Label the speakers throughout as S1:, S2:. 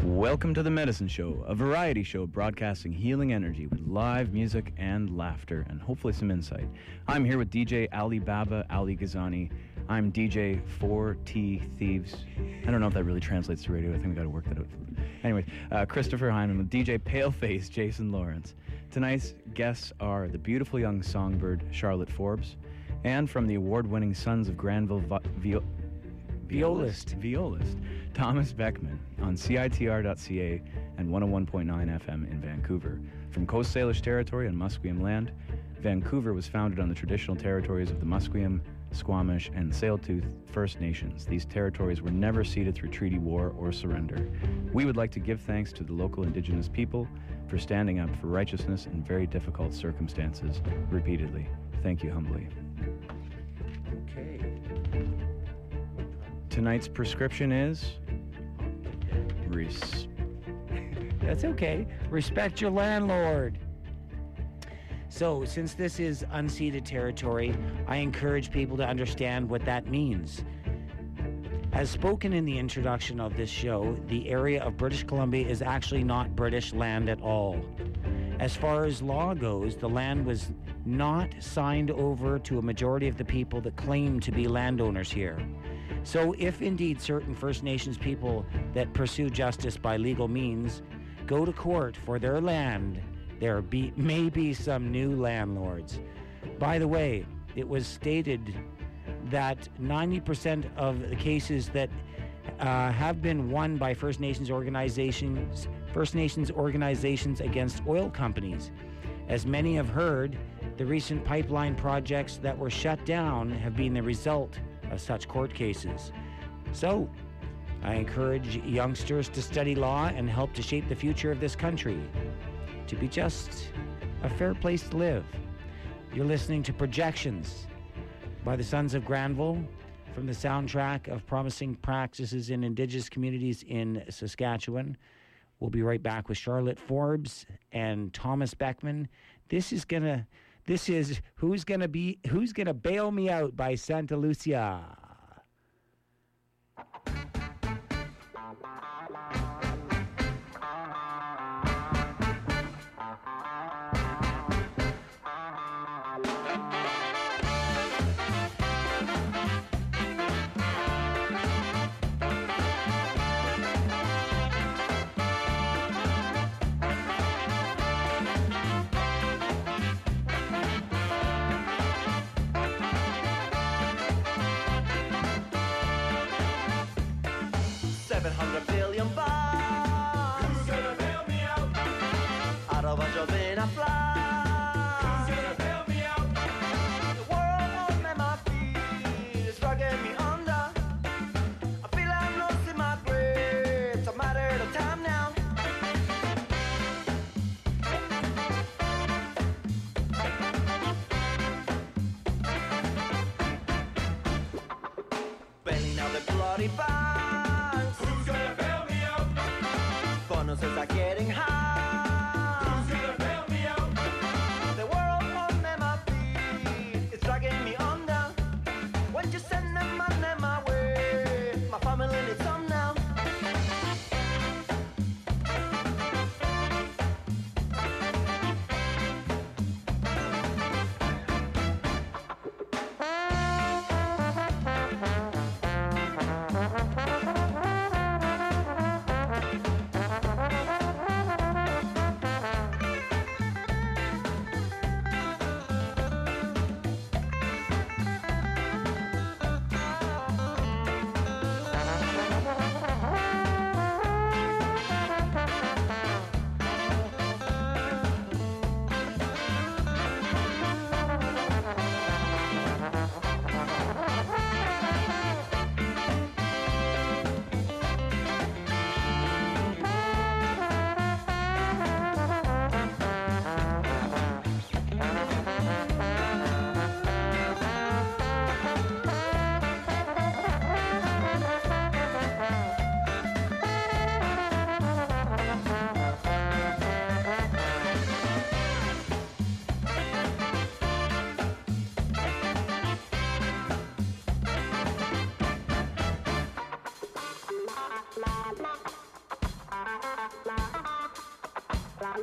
S1: Welcome to The Medicine Show, a variety show broadcasting healing energy with live music and laughter and hopefully some insight. I'm here with DJ Ali Baba Ali Ghazani. I'm DJ 4T Thieves. I don't know if that really translates to radio. I think we got to work that out. Anyway, Christopher Hyman with DJ Paleface Jason Lawrence. Tonight's guests are the beautiful young songbird Charlotte Forbes and from the award-winning Sons of Granville Violist Thomas Beckman on CITR.ca and 101.9 FM in Vancouver. From Coast Salish territory on Musqueam land, Vancouver was founded on the traditional territories of the Musqueam, Squamish, and Tsleil-Waututh First Nations. These territories were never ceded through treaty war or surrender. We would like to give thanks to the local Indigenous people for standing up for righteousness in very difficult circumstances repeatedly. Thank you humbly.
S2: Okay.
S1: Tonight's prescription is...
S2: That's okay. Respect your landlord. So, since this is unceded territory, I encourage people to understand what that means. As spoken in the introduction of this show, the area of British Columbia is actually not British land at all. As far as law goes, the land was not signed over to a majority of the people that claim to be landowners here. So if indeed certain First Nations people that pursue justice by legal means go to court for their land, there may be some new landlords. By the way, it was stated that 90% of the cases that have been won by First Nations organizations against oil companies. As many have heard, the recent pipeline projects that were shut down have been the result of such court cases. So, I encourage youngsters to study law and help to shape the future of this country to be just a fair place to live. You're listening to Projections by the Sons of Granville from the soundtrack of Promising Practices in Indigenous Communities in Saskatchewan. We'll be right back with Charlotte Forbes and Thomas Beckman. This is Who's Gonna Bail Me Out by Santa Lucia.
S3: $700 billion. Who's gonna bail me out? Out of a job in a fly. Who's gonna bail me out? The world on my feet is dragging me under. I feel I'm lost in my grave. It's a matter of time now. Bailing out the bloody banks. Who's gonna bail me out? Bonuses are getting high. Who's gonna bail me out? The world on my feet is dragging me under. When you send them money my way, my family needs some now.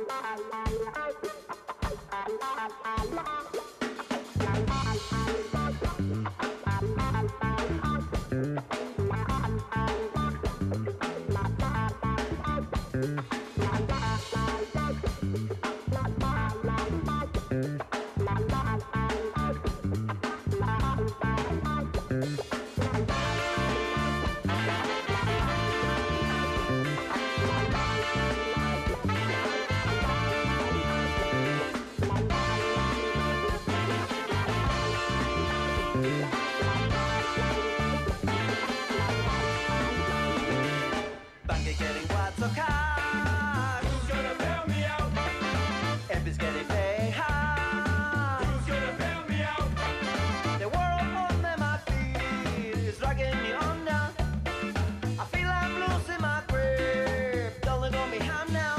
S3: Bank is getting what's so cash. Who's gonna bail me out? If it's getting paid high. Who's gonna bail me out? The world under my feet is dragging me under. I feel I'm losing my grip. Don't let go behind now.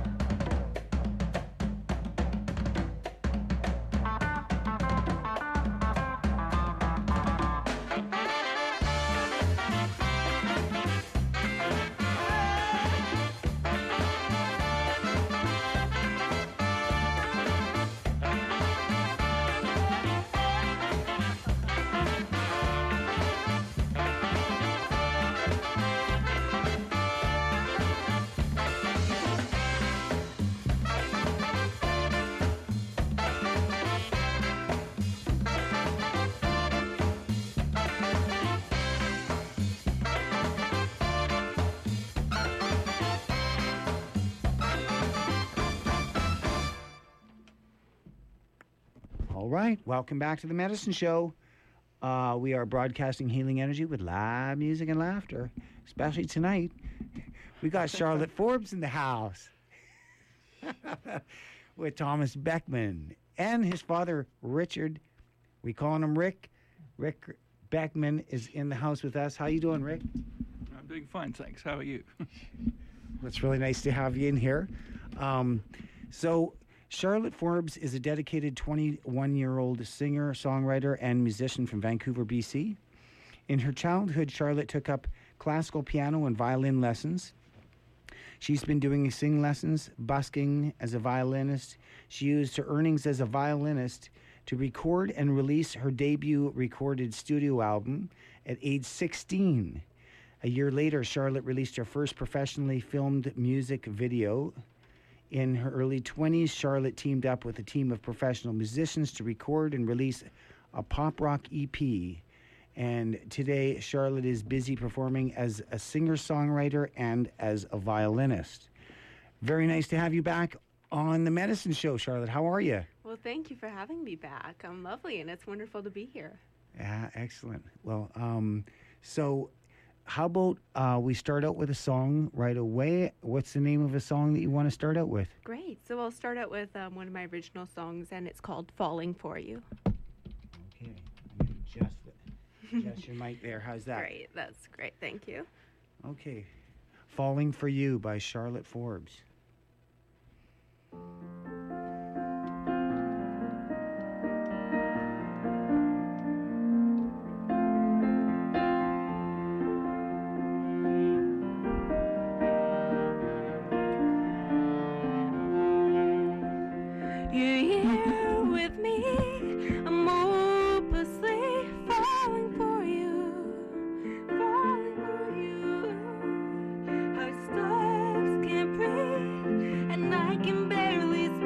S2: All right, welcome back to the Medicine Show. We are broadcasting healing energy with live music and laughter. Especially tonight, we got Charlotte Forbes in the house with Thomas Beckman and his father, Richard. We calling him Rick. Rick Beckman is in the house with us. How you doing, Rick?
S4: I'm doing fine, thanks. How are you?
S2: It's really nice to have you in here. So Charlotte Forbes is a dedicated 21-year-old singer, songwriter, and musician from Vancouver, BC. In her childhood, Charlotte took up classical piano and violin lessons. She's been doing sing lessons, busking as a violinist. She used her earnings as a violinist to record and release her debut recorded studio album at age 16. A year later, Charlotte released her first professionally filmed music video. In her early 20s, Charlotte teamed up with a team of professional musicians to record and release a pop rock EP. And today, Charlotte is busy performing as a singer-songwriter and as a violinist. Very nice to have you back on the Medicine Show, Charlotte. How are you?
S5: Well, thank you for having me back. I'm lovely, and it's wonderful to be here.
S2: Yeah, excellent. Well, so how about we start out with a song right away? What's the name of a song that you want to start out with?
S5: Great. So I'll start out with one of my original songs, and it's called Falling For You.
S2: Okay, I'm going to adjust your mic there. How's that?
S5: Great. That's great. Thank you.
S2: Okay. Falling For You by Charlotte Forbes.
S5: You're here with me. I'm hopelessly falling for you. Falling for you. Our stars can't breathe, and I can barely speak.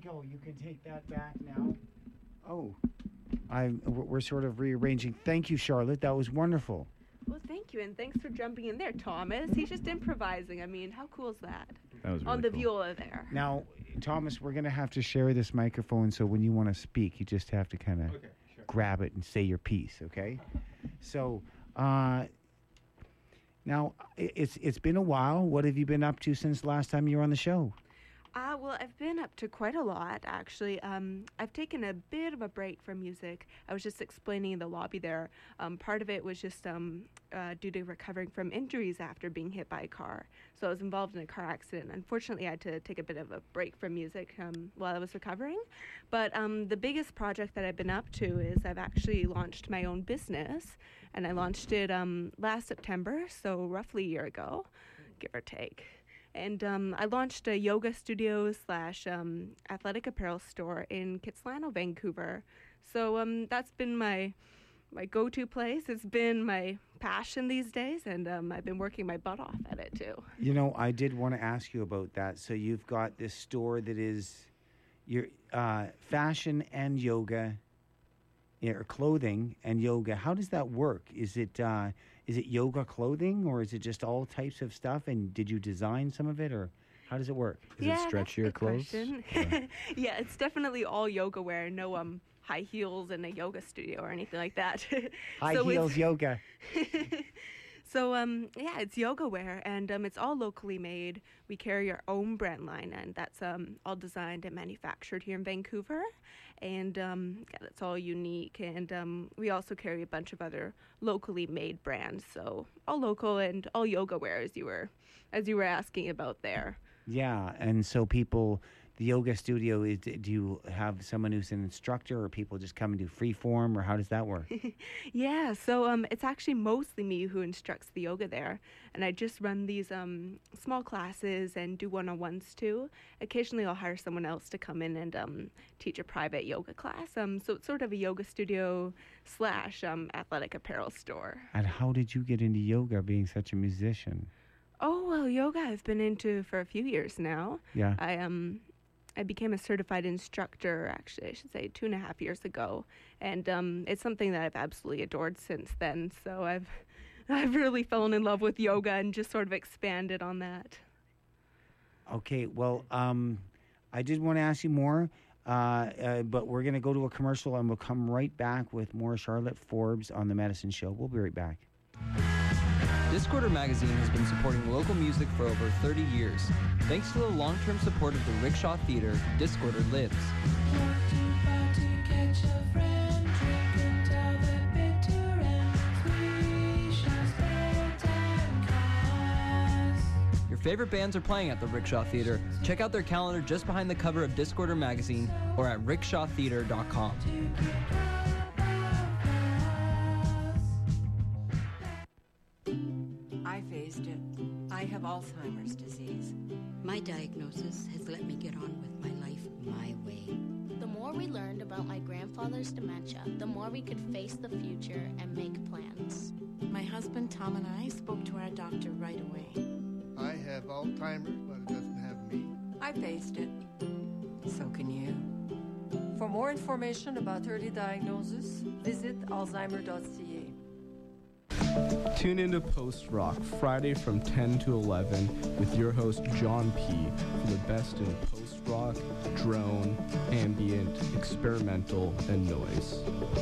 S2: go. You can take that back now. Oh, we're sort of rearranging. Thank you, Charlotte. That was wonderful.
S5: Well, thank you, and thanks for jumping in there, Thomas. He's just improvising. I mean, how cool is that?
S1: That was really
S5: On the
S1: cool.
S5: viola there.
S2: Now, Thomas, we're going to have to share this microphone, so when you want to speak, you just have to kind of grab it and say your piece, okay? So, now, it's been a while. What have you been up to since the last time you were on the show?
S5: Well, I've been up to quite a lot, actually. I've taken a bit of a break from music. I was just explaining in the lobby there. Part of it was just due to recovering from injuries after being hit by a car. So I was involved in a car accident. Unfortunately, I had to take a bit of a break from music while I was recovering. But the biggest project that I've been up to is I've actually launched my own business. And I launched it last September, so roughly a year ago, give or take. And I launched a yoga studio / athletic apparel store in Kitsilano, Vancouver. So that's been my go-to place. It's been my passion these days, and I've been working my butt off at it too.
S2: You know, I did want to ask you about that. So you've got this store that is your fashion and yoga, or clothing and yoga. How does that work? Is it yoga clothing, or is it just all types of stuff? And did you design some of it, or how does it work?
S1: Is it stretchier clothes?
S5: Yeah, it's definitely all yoga wear. No high heels in a yoga studio or anything like that.
S2: High heels yoga.
S5: So, yeah, it's yoga wear, and it's all locally made. We carry our own brand line, and that's all designed and manufactured here in Vancouver. And, yeah, that's all unique. And we also carry a bunch of other locally made brands. So all local and all yoga wear, as you were asking about there.
S2: Yeah, and so people, the yoga studio, do you have someone who's an instructor, or people just come and do free form, or how does that work?
S5: Yeah, so it's actually mostly me who instructs the yoga there, and I just run these small classes and do one-on-ones too. Occasionally I'll hire someone else to come in and teach a private yoga class. So it's sort of a yoga studio / athletic apparel store.
S2: And how did you get into yoga, being such a musician?
S5: Oh, well, yoga I've been into for a few years now.
S2: Yeah.
S5: I became a certified instructor, actually, I should say, 2.5 years ago. And it's something that I've absolutely adored since then. So I've really fallen in love with yoga and just sort of expanded on that.
S2: Okay, well, I did want to ask you more, but we're going to go to a commercial, and we'll come right back with more Charlotte Forbes on The Medicine Show. We'll be right back.
S6: Discorder Magazine has been supporting local music for over 30 years. Thanks to the long-term support of the Rickshaw Theatre, Discorder lives. Your favorite bands are playing at the Rickshaw Theatre. Check out their calendar just behind the cover of Discorder Magazine or at rickshawtheatre.com.
S7: I faced it. I have Alzheimer's disease.
S8: My diagnosis has let me get on with my life my way.
S9: The more we learned about my grandfather's dementia, the more we could face the future and make plans.
S7: My husband Tom and I spoke to our doctor right away.
S10: I have Alzheimer's, but it doesn't have me.
S7: I faced it. So can you.
S11: For more information about early diagnosis, visit alzheimer.ca.
S12: Tune into Post Rock Friday from 10 to 11 with your host John P. for the best in post rock, drone, ambient, experimental, and noise.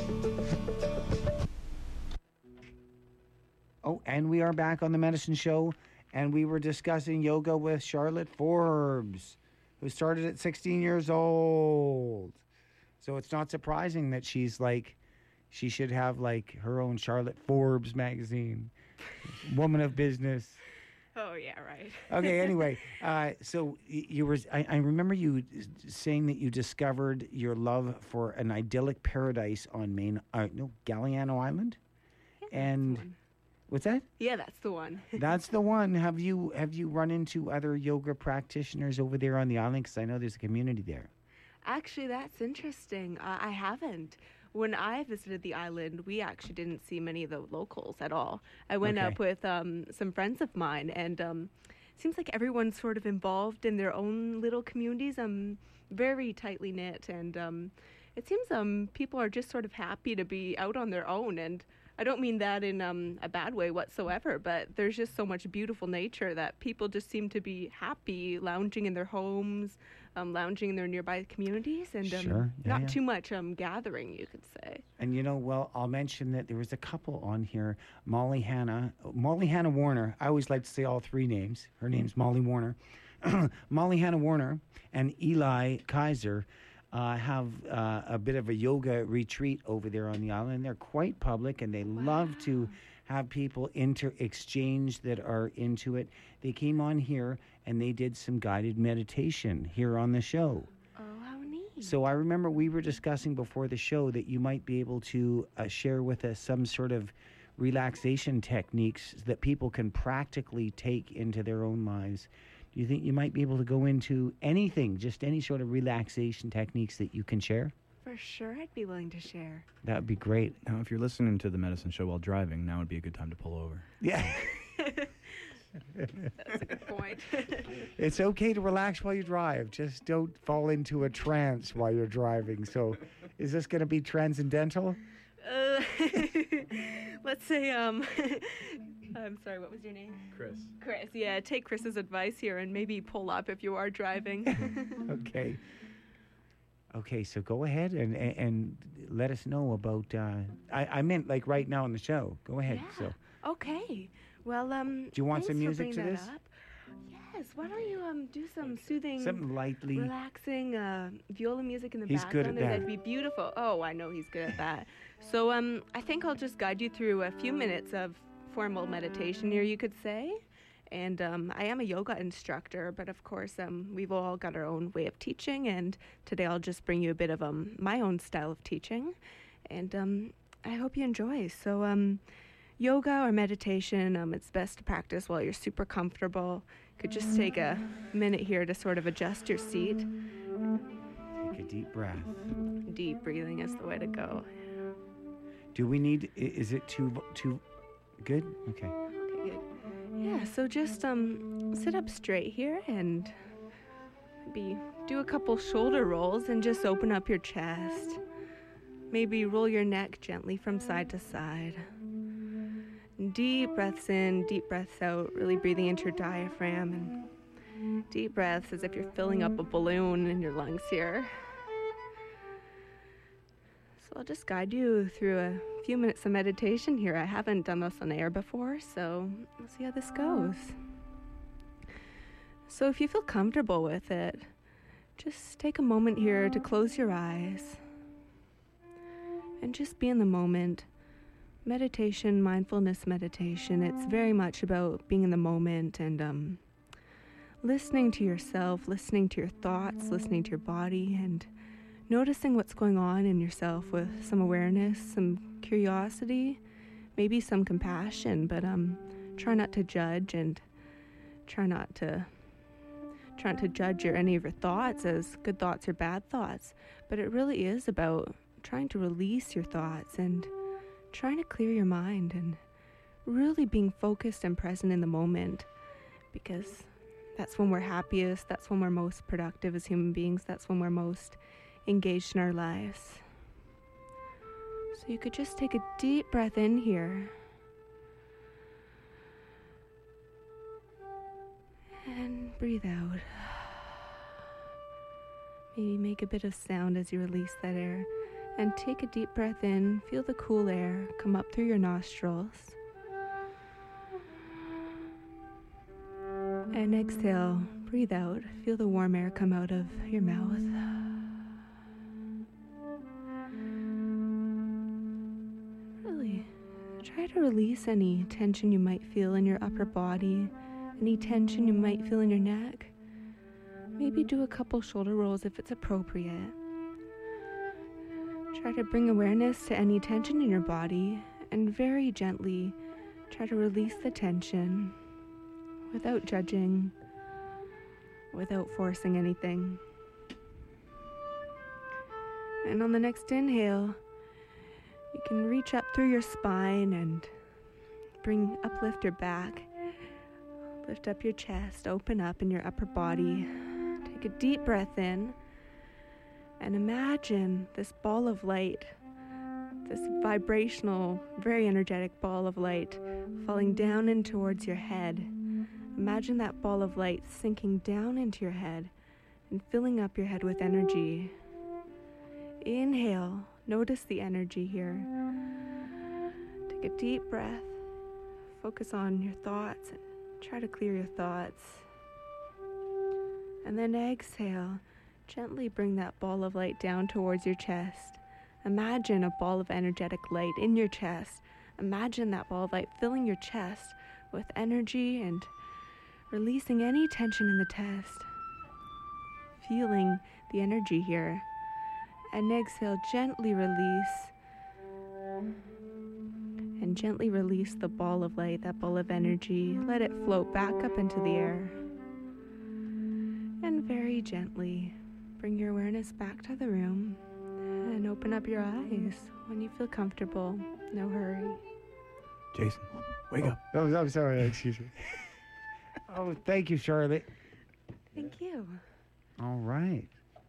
S2: Oh, and we are back on The Medicine Show, and we were discussing yoga with Charlotte Forbes, who started at 16 years old. So it's not surprising that she's like, she should have like her own Charlotte Forbes magazine, woman of business.
S5: Oh, yeah, right.
S2: Okay, anyway, so you were, I remember you saying that you discovered your love for an idyllic paradise on Galliano Island?
S5: Yeah,
S2: And what's that?
S5: Yeah, that's the one.
S2: That's the one. Have you run into other yoga practitioners over there on the island? Because I know there's a community there.
S5: Actually, that's interesting. I haven't. When I visited the island, we actually didn't see many of the locals at all. I went up with some friends of mine, and seems like everyone's sort of involved in their own little communities. Very tightly knit, and it seems people are just sort of happy to be out on their own. And I don't mean that in a bad way whatsoever, but there's just so much beautiful nature that people just seem to be happy lounging in their homes, lounging in their nearby communities, and
S2: Sure. Yeah,
S5: not
S2: yeah.
S5: too much gathering, you could say.
S2: And well, I'll mention that there was a couple on here, Molly Hannah Warner. I always like to say all three names. Her name's Molly Warner. Molly Hannah Warner and Eli Kaiser have a bit of a yoga retreat over there on the island. They're quite public, and they love to have people exchange that are into it. They came on here, and they did some guided meditation here on the show.
S5: Oh, how neat.
S2: So I remember we were discussing before the show that you might be able to share with us some sort of relaxation techniques that people can practically take into their own lives. Do you think you might be able to go into anything, just any sort of relaxation techniques that you can share?
S5: For sure, I'd be willing to share.
S2: That would be great.
S1: Now, if you're listening to the Medicine Show while driving, now would be a good time to pull over.
S2: Yeah.
S5: That's a good point.
S2: It's okay to relax while you drive. Just don't fall into a trance while you're driving. So is this going to be transcendental?
S5: Let's say, I'm sorry, what was your name?
S1: Chris.
S5: Chris, yeah, take Chris's advice here and maybe pull up if you are driving.
S2: Okay. Okay, so go ahead and let us know about, I meant like right now on the show. Go ahead.
S5: Yeah.
S2: So.
S5: Okay. Well,
S2: do you want some
S5: thanks for
S2: music to
S5: bringing
S2: this?
S5: that up. Yes, why don't you do some soothing,
S2: Something lightly.
S5: relaxing viola music in the
S2: He's good
S5: background?
S2: at that.
S5: That'd be beautiful. Oh, I know he's good at that. So I think I'll just guide you through a few minutes of formal meditation here, you could say. And I am a yoga instructor, but of course we've all got our own way of teaching, and today I'll just bring you a bit of my own style of teaching, and I hope you enjoy. So yoga or meditation, it's best to practice while you're super comfortable. Could just take a minute here to sort of adjust your seat.
S2: Take a deep breath.
S5: Deep breathing is the way to go.
S2: Do we need, is it too good? Okay.
S5: Okay, good. Yeah, so just sit up straight here and maybe do a couple shoulder rolls and just open up your chest. Maybe roll your neck gently from side to side. Deep breaths in, deep breaths out, really breathing into your diaphragm, and deep breaths as if you're filling up a balloon in your lungs here. So I'll just guide you through a few minutes of meditation here. I haven't done this on air before, so we'll see how this goes. So if you feel comfortable with it, just take a moment here to close your eyes and just be in the moment. Meditation, mindfulness meditation, it's very much about being in the moment and listening to yourself, listening to your thoughts, listening to your body, and noticing what's going on in yourself with some awareness, some curiosity, maybe some compassion, but try not to judge and try not to judge any of your thoughts as good thoughts or bad thoughts. But it really is about trying to release your thoughts and trying to clear your mind and really being focused and present in the moment, because that's when we're happiest, that's when we're most productive as human beings, that's when we're most engaged in our lives. So you could just take a deep breath in here and breathe out. Maybe make a bit of sound as you release that air. And take a deep breath in, feel the cool air come up through your nostrils. And exhale, breathe out, feel the warm air come out of your mouth. Really, try to release any tension you might feel in your upper body, any tension you might feel in your neck. Maybe do a couple shoulder rolls if it's appropriate. Try to bring awareness to any tension in your body and very gently try to release the tension without judging, without forcing anything. And on the next inhale, you can reach up through your spine and uplift your back. Lift up your chest, open up in your upper body. Take a deep breath in and imagine this ball of light, this vibrational, very energetic ball of light falling down in towards your head. Imagine that ball of light sinking down into your head and filling up your head with energy. Inhale, notice the energy here. Take a deep breath, focus on your thoughts and try to clear your thoughts. And then exhale, gently bring that ball of light down towards your chest. Imagine a ball of energetic light in your chest. Imagine that ball of light filling your chest with energy and releasing any tension in the chest. Feeling the energy here. And exhale, gently release. And gently release the ball of light, that ball of energy. Let it float back up into the air. And very gently bring your awareness back to the room and open up your eyes when you feel comfortable. No hurry.
S1: Jason, wake up.
S2: Oh, I'm sorry. Excuse me. Oh, thank you, Charlotte.
S5: Thank you.
S2: All right.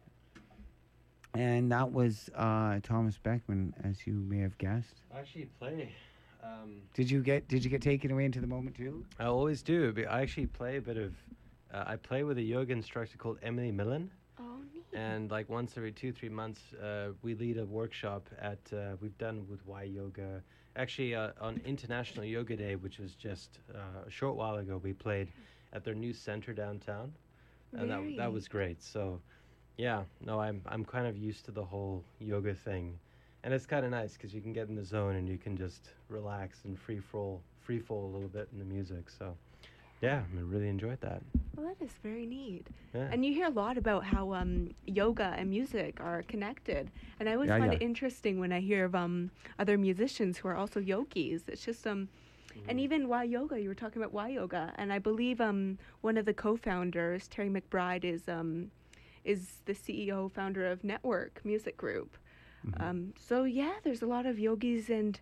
S2: And that was Thomas Beckman, as you may have guessed.
S13: I actually play.
S2: Did you get taken away into the moment too?
S13: I always do. But I actually play a bit of. I play with a yoga instructor called Emily Millen.
S5: Oh, neat.
S13: And like once every 2-3 months, we lead a workshop at. We've done with Y Yoga. Actually, on International Yoga Day, which was just a short while ago, we played at their new center downtown, and that was great. So, yeah, no, I'm kind of used to the whole yoga thing, and it's kind of nice because you can get in the zone and you can just relax and free fall a little bit in the music. So, yeah, I really enjoyed that.
S5: Well, that is very neat.
S13: Yeah.
S5: And you hear a lot about how yoga and music are connected. And I always find it interesting when I hear of other musicians who are also yogis. It's just and even Y Yoga, you were talking about Y Yoga, and I believe one of the co-founders, Terry McBride, is the CEO founder of Network Music Group. So yeah, there's a lot of yogis and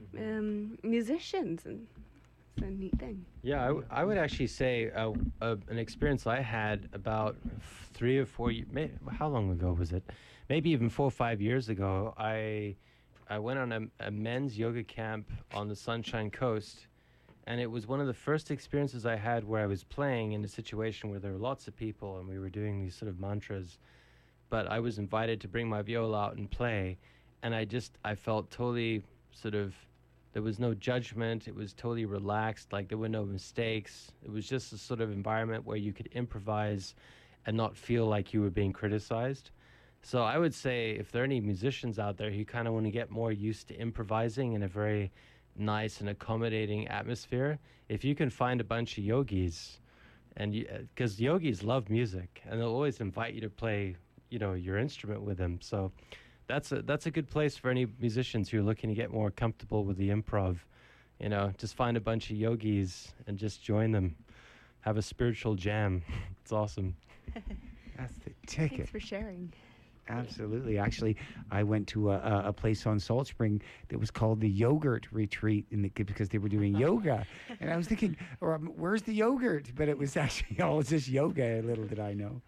S5: musicians, and it's a neat thing.
S13: Yeah, I would actually say an experience I had about 3 or 4 years, how long ago was it? Maybe even 4 or 5 years ago, I went on a men's yoga camp on the Sunshine Coast, and it was one of the first experiences I had where I was playing in a situation where there were lots of people and we were doing these sort of mantras, but I was invited to bring my viola out and play, and I felt totally sort of, there was no judgment, it was totally relaxed, like there were no mistakes. It was just a sort of environment where you could improvise and not feel like you were being criticized. So I would say if there are any musicians out there who kind of want to get more used to improvising in a very nice and accommodating atmosphere, if you can find a bunch of yogis, and because yogis love music and they'll always invite you to play, your instrument with them. So that's a good place for any musicians who are looking to get more comfortable with the improv. Just find a bunch of yogis and just join them. Have a spiritual jam. It's awesome.
S2: That's the ticket.
S5: Thanks for sharing.
S2: Absolutely. Actually, I went to a place on Salt Spring that was called the Yogurt Retreat because they were doing yoga. And I was thinking, where's the yogurt? But it was actually all just yoga, little did I know.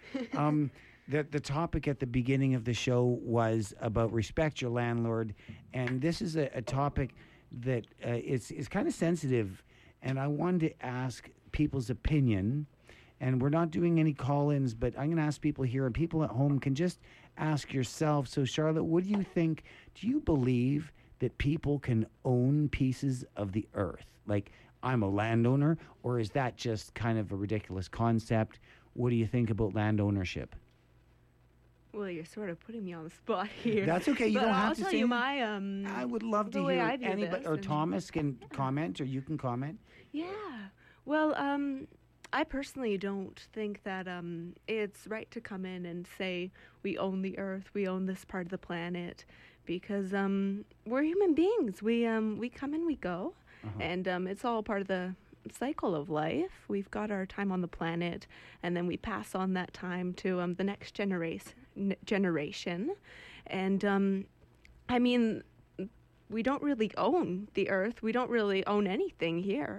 S2: The topic at the beginning of the show was about respect your landlord. And this is a topic that is kind of sensitive. And I wanted to ask people's opinion. And we're not doing any call-ins, but I'm going to ask people here, and people at home can just ask yourself. So, Charlotte, what do you think? Do you believe that people can own pieces of the earth? Like, I'm a landowner, or is that just kind of a ridiculous concept? What do you think about land ownership?
S5: Well, you're sort of putting me on the spot here.
S2: That's okay. You don't have to say.
S5: I'll tell you my
S2: I would love to hear anybody, or Thomas can comment, or you can comment.
S5: Yeah. Well, I personally don't think that it's right to come in and say we own the earth, we own this part of the planet, because we're human beings. We come and we go, and it's all part of the cycle of life. We've got our time on the planet, and then we pass on that time to the next generation. And I mean, we don't really own the earth. We don't really own anything here.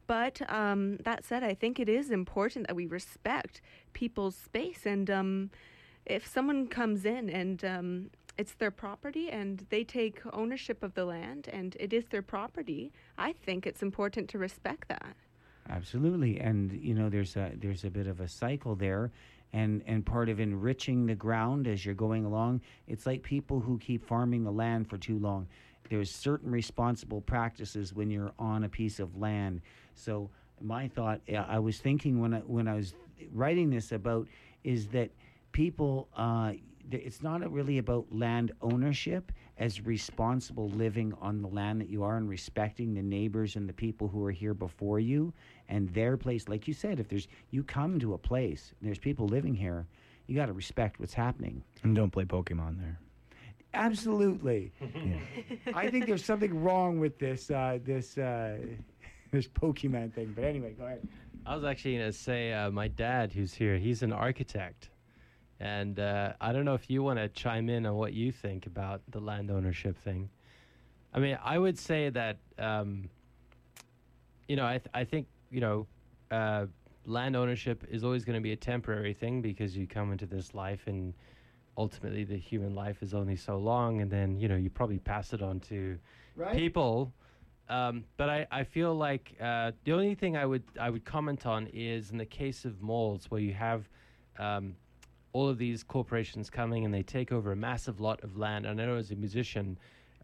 S5: But that said, I think it is important that we respect people's space. And if someone comes in and it's their property and they take ownership of the land and it is their property, I think it's important to respect that.
S2: Absolutely. And, there's a bit of a cycle there. And part of enriching the ground as you're going along, it's like people who keep farming the land for too long. There's certain responsible practices when you're on a piece of land. So my thought, I was thinking when I was writing this about, is that people, it's not really about land ownership as responsible living on the land that you are and respecting the neighbors and the people who are here before you and their place. Like you said, if you come to a place, and there's people living here, you got to respect what's happening.
S1: And don't play Pokemon there.
S2: Absolutely. I think there's something wrong with this Pokemon thing. But anyway, go ahead.
S13: I was actually going to say my dad, who's here, he's an architect. And I don't know if you want to chime in on what you think about the land ownership thing. I mean, I would say that, I think, land ownership is always going to be a temporary thing because you come into this life and ultimately the human life is only so long. And then, you probably pass it on to people. But I feel like the only thing I would comment on is in the case of malls where you have all of these corporations coming and they take over a massive lot of land. And I know as a musician,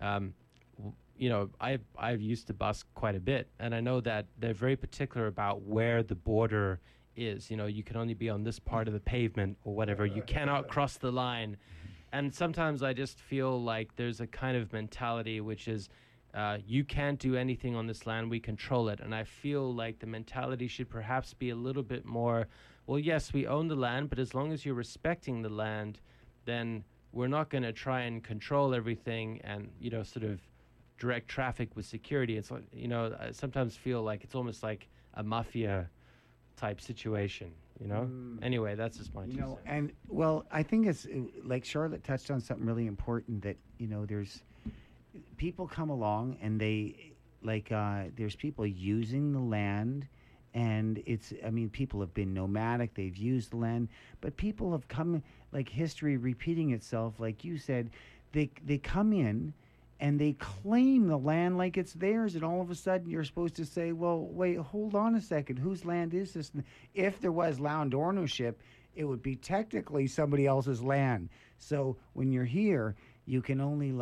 S13: I've used to busk quite a bit, and I know that they're very particular about where the border is. You can only be on this part of the pavement or whatever. You cannot cross the line. And sometimes I just feel like there's a kind of mentality which is you can't do anything on this land, we control it. And I feel like the mentality should perhaps be a little bit more, well, yes, we own the land, but as long as you're respecting the land, then we're not going to try and control everything and, sort of direct traffic with security. It's like, I sometimes feel like it's almost like a mafia type situation, Anyway, that's just my 2 cents.
S2: And, well, I think it's like Charlotte touched on something really important that, there's people come along and they, there's people using the land. And people have been nomadic, they've used the land, but people have come, like history repeating itself, like you said, they come in and they claim the land like it's theirs, and all of a sudden you're supposed to say, well, wait, hold on a second, whose land is this? If there was land ownership, it would be technically somebody else's land. So when you're here, you can only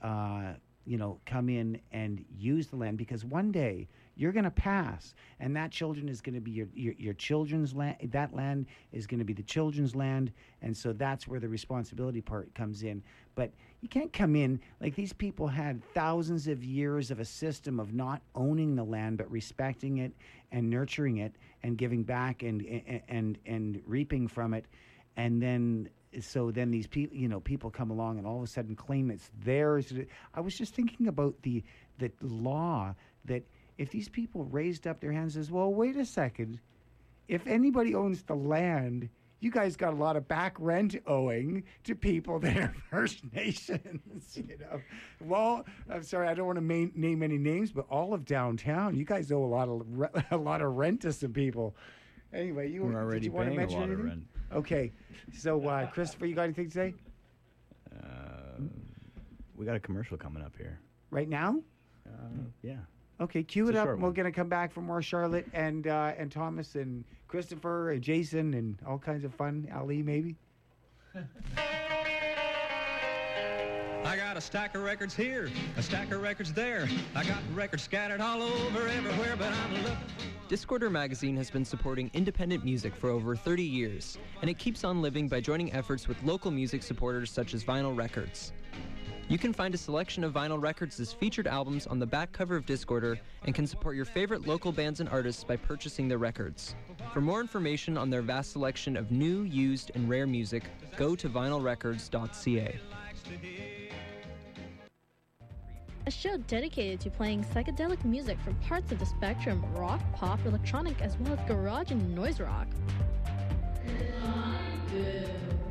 S2: come in and use the land, because one day you're going to pass, and that children is going to be your children's land. That land is going to be the children's land, and so that's where the responsibility part comes in. But you can't come in, like these people had thousands of years of a system of not owning the land, but respecting it and nurturing it and giving back and reaping from it. And then these people, people come along and all of a sudden claim it's theirs. I was just thinking about the law that if these people raised up their hands and says, well, wait a second, if anybody owns the land, you guys got a lot of back rent owing to people that are First Nations, Well, I'm sorry, I don't want to name any names, but all of downtown, you guys owe a lot of rent to some people. Anyway,
S1: we're already paying a lot of rent.
S2: Okay, so Christopher, you got anything to say?
S1: We got a commercial coming up here.
S2: Right now?
S1: Yeah.
S2: Okay, cue it up. We're going to come back for more Charlotte and Thomas and Christopher and Jason and all kinds of fun. Ali, maybe?
S14: I got a stack of records here, a stack of records there. I got records scattered all over everywhere, but I'm looking.
S6: Discorder Magazine has been supporting independent music for over 30 years, and it keeps on living by joining efforts with local music supporters such as Vinyl Records. You can find a selection of Vinyl Records' featured albums on the back cover of Discorder and can support your favorite local bands and artists by purchasing their records. For more information on their vast selection of new, used, and rare music, go to vinylrecords.ca.
S15: A show dedicated to playing psychedelic music from parts of the spectrum: rock, pop, electronic, as well as garage and noise rock.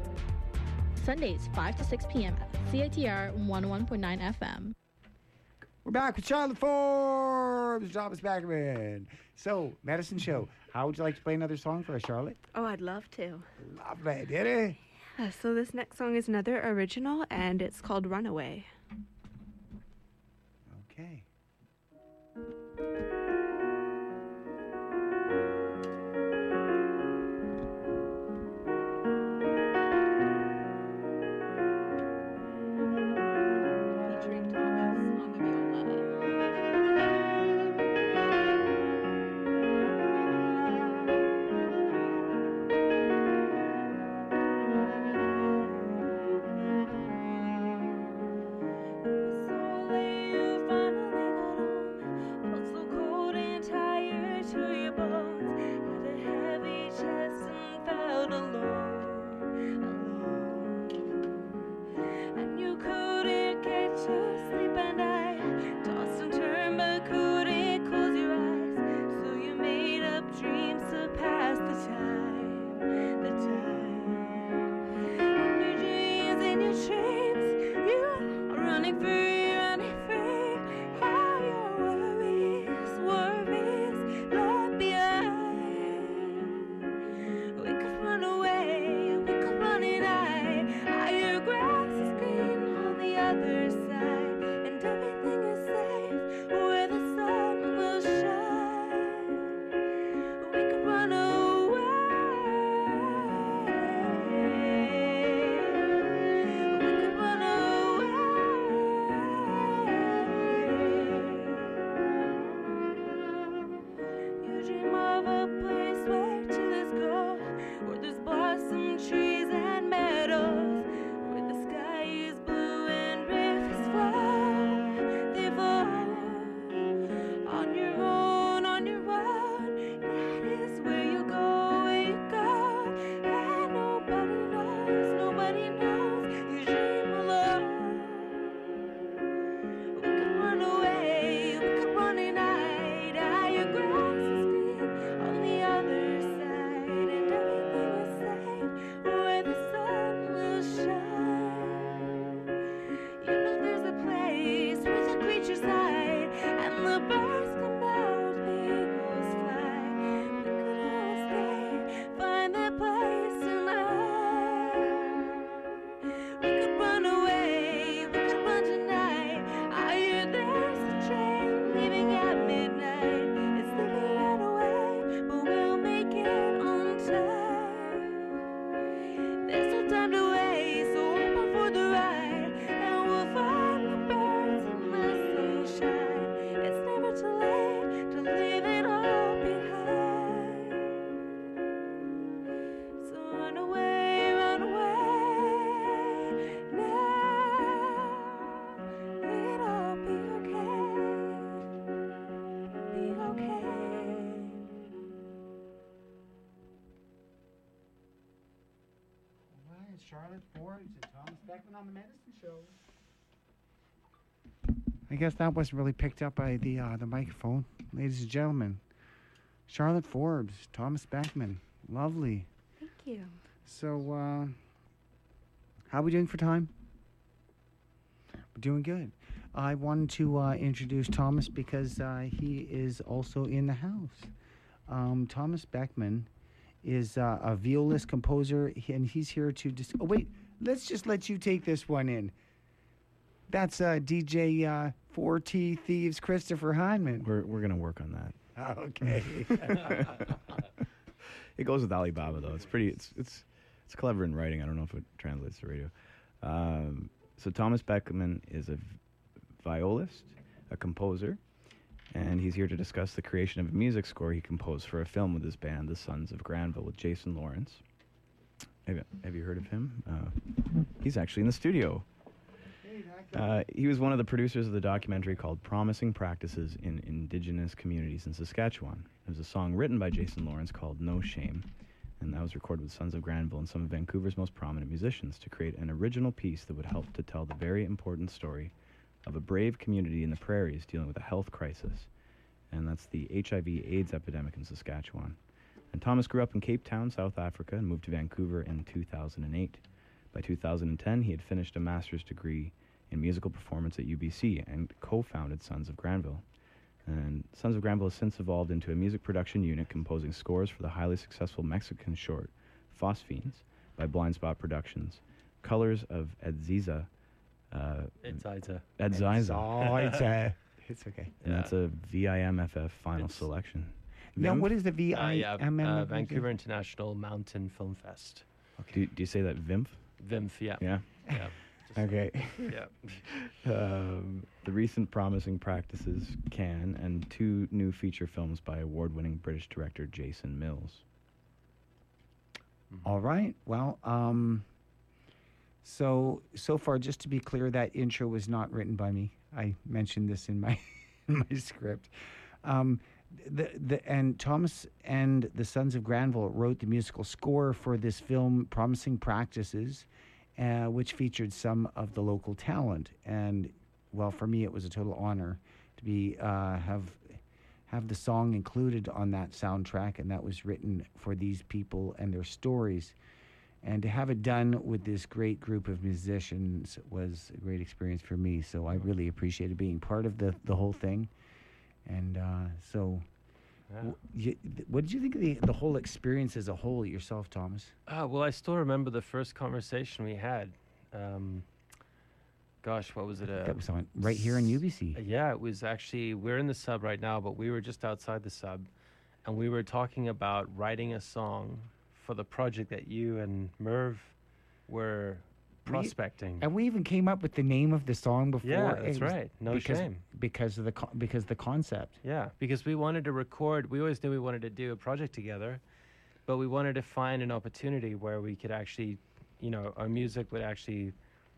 S15: Sundays, 5 to 6 p.m. at CITR 101.9 FM.
S2: We're back with Charlotte Forbes, Thomas Beckman. So, Medicine Show. How would you like to play another song for us, Charlotte?
S5: Oh, I'd love to.
S2: Lovely, did it?
S5: So this next song is another original, and it's called Runaway.
S2: Okay. Charlotte Forbes and Thomas Beckman on the Medicine Show. I guess that wasn't really picked up by the microphone. Ladies and gentlemen, Charlotte Forbes, Thomas Beckman. Lovely.
S5: Thank you.
S2: So, how are we doing for time? We're doing good. I wanted to introduce Thomas because he is also in the house. Thomas Beckman is a violist composer, and he's here to oh wait, let's just let you take this one in. That's DJ 4T Thieves Christopher Heinman.
S1: We're gonna work on that.
S2: Okay.
S1: It goes with Alibaba though. It's pretty. It's clever in writing. I don't know if it translates to radio. So Thomas Beckman is a violist, a composer, and he's here to discuss the creation of a music score he composed for a film with his band, the Sons of Granville, with Jason Lawrence. Have you heard of him? He's actually in the studio. He was one of the producers of the documentary called Promising Practices in Indigenous Communities in Saskatchewan. It was a song written by Jason Lawrence called No Shame, and that was recorded with Sons of Granville and some of Vancouver's most prominent musicians to create an original piece that would help to tell the very important story of a brave community in the prairies dealing with a health crisis, and that's the HIV/AIDS epidemic in Saskatchewan. And Thomas grew up in Cape Town, South Africa, and moved to Vancouver in 2008. By 2010, he had finished a master's degree in musical performance at UBC and co-founded Sons of Granville. And Sons of Granville has since evolved into a music production unit composing scores for the highly successful Mexican short Phosphines by Blind Spot Productions, colors of Edziza.
S13: Edziza.
S2: Edziza. It's okay.
S1: And that's a VIMFF final selection.
S2: Now,
S1: VIMF?
S2: what is the VIMFF?
S13: Vancouver International Mountain Film Fest.
S1: Do you say that VIMF?
S13: VIMF, yeah.
S1: Yeah?
S13: Yeah.
S1: Okay.
S13: Yeah.
S1: The recent promising practices can, and 2 new feature films by award-winning British director Jason Mills.
S2: All right. Well, so far, just to be clear, that intro was not written by me. I mentioned this in my script. And Thomas and the Sons of Granville wrote the musical score for this film, Promising Practices, which featured some of the local talent. And well, for me, it was a total honor to be have the song included on that soundtrack, and that was written for these people and their stories. And to have it done with this great group of musicians was a great experience for me. So I really appreciated being part of the whole thing. And what did you think of the whole experience as a whole yourself, Thomas?
S13: Well, I still remember the first conversation we had. Gosh, what was it?
S2: That was on right here in UBC.
S13: Yeah, it was actually, we're in the sub right now, but we were just outside the sub. And we were talking about writing a song for the project that you and Merv were prospecting.
S2: And we even came up with the name of the song before.
S13: Yeah, that's right. No shame.
S2: Because of the concept.
S13: Yeah, because we wanted to record. We always knew we wanted to do a project together, but we wanted to find an opportunity where we could actually, our music would actually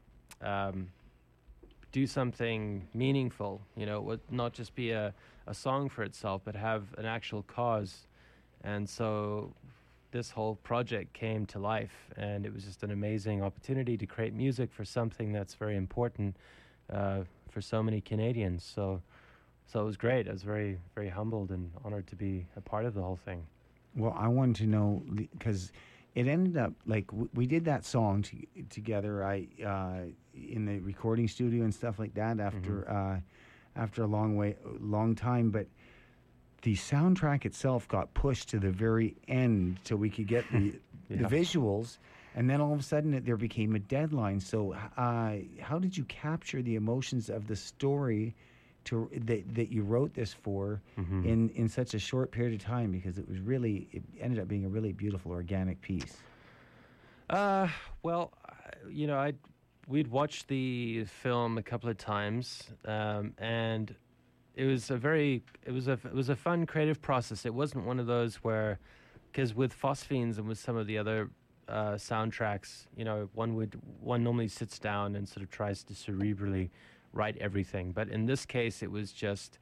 S13: do something meaningful. Would not just be a song for itself, but have an actual cause. And so this whole project came to life, and it was just an amazing opportunity to create music for something that's very important for so many Canadians. So it was great. I was very, very humbled and honored to be a part of the whole thing.
S2: Well, I wanted to know, because it ended up like we did that song together. In the recording studio and stuff like that after a long time, but the soundtrack itself got pushed to the very end so we could get the visuals, and then all of a sudden there became a deadline. So how did you capture the emotions of the story that you wrote this for in such a short period of time? Because it ended up being a really beautiful organic piece.
S13: Well, we'd watched the film a couple of times, and it was a fun creative process. It wasn't one of those where, because with Phosphines and with some of the other soundtracks, one normally sits down and sort of tries to cerebrally write everything. But in this case, it was just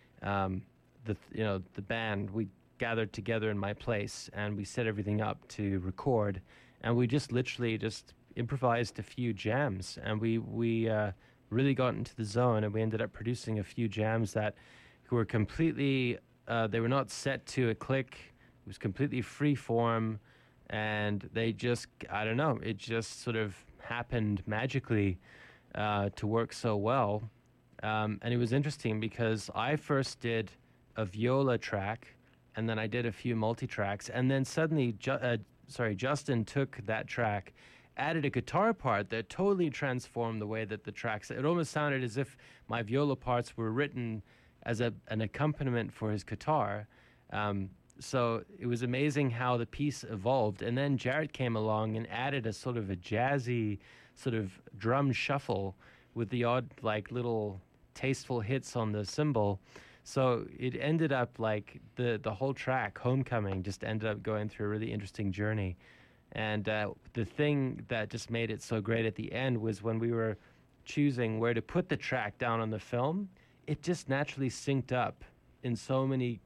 S13: the band. We gathered together in my place and we set everything up to record, and we just literally just improvised a few jams, and we really got into the zone, and we ended up producing a few jams that were completely, they were not set to a click. It was completely free form, and they just, I don't know, it just sort of happened magically to work so well. And it was interesting because I first did a viola track, and then I did a few multi-tracks, and then suddenly, Justin took that track, added a guitar part that totally transformed the way that the tracks. It almost sounded as if my viola parts were written as an accompaniment for his guitar. So it was amazing how the piece evolved. And then Jarrett came along and added a sort of a jazzy sort of drum shuffle with the odd little tasteful hits on the cymbal. So it ended up like the whole track, Homecoming, just ended up going through a really interesting journey. And the thing that just made it so great at the end was when we were choosing where to put the track down on the film, it just naturally synced up in so many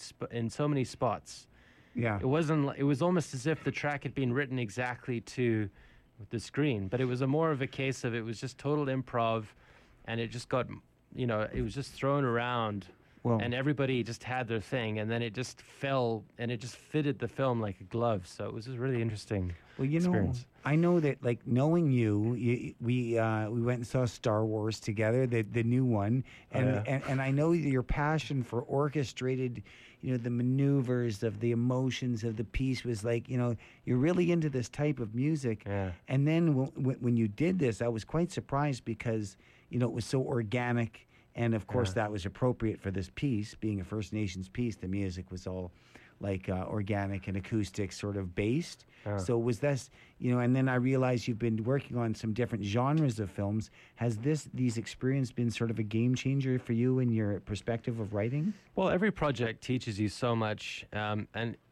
S13: spots.
S2: Yeah.
S13: It was almost as if the track had been written exactly to the screen, but it was more of a case of it was just total improv, and it just got, it was just thrown around.
S2: Well,
S13: and everybody just had their thing, and then it just fell, and it just fitted the film like a glove. So it was just really interesting experience.
S2: I know that, like, knowing we went and saw Star Wars together, the new one, and I know your passion for orchestrated, the maneuvers of the emotions of the piece was like, you're really into this type of music.
S13: Yeah.
S2: And then when you did this, I was quite surprised because, it was so organic, and of course that was appropriate for this piece, being a First Nations piece. The music was all like organic and acoustic sort of based. So was this, and then I realized you've been working on some different genres of films. Has these experiences been sort of a game changer for you in your perspective of writing?
S13: Well, every project teaches you so much, and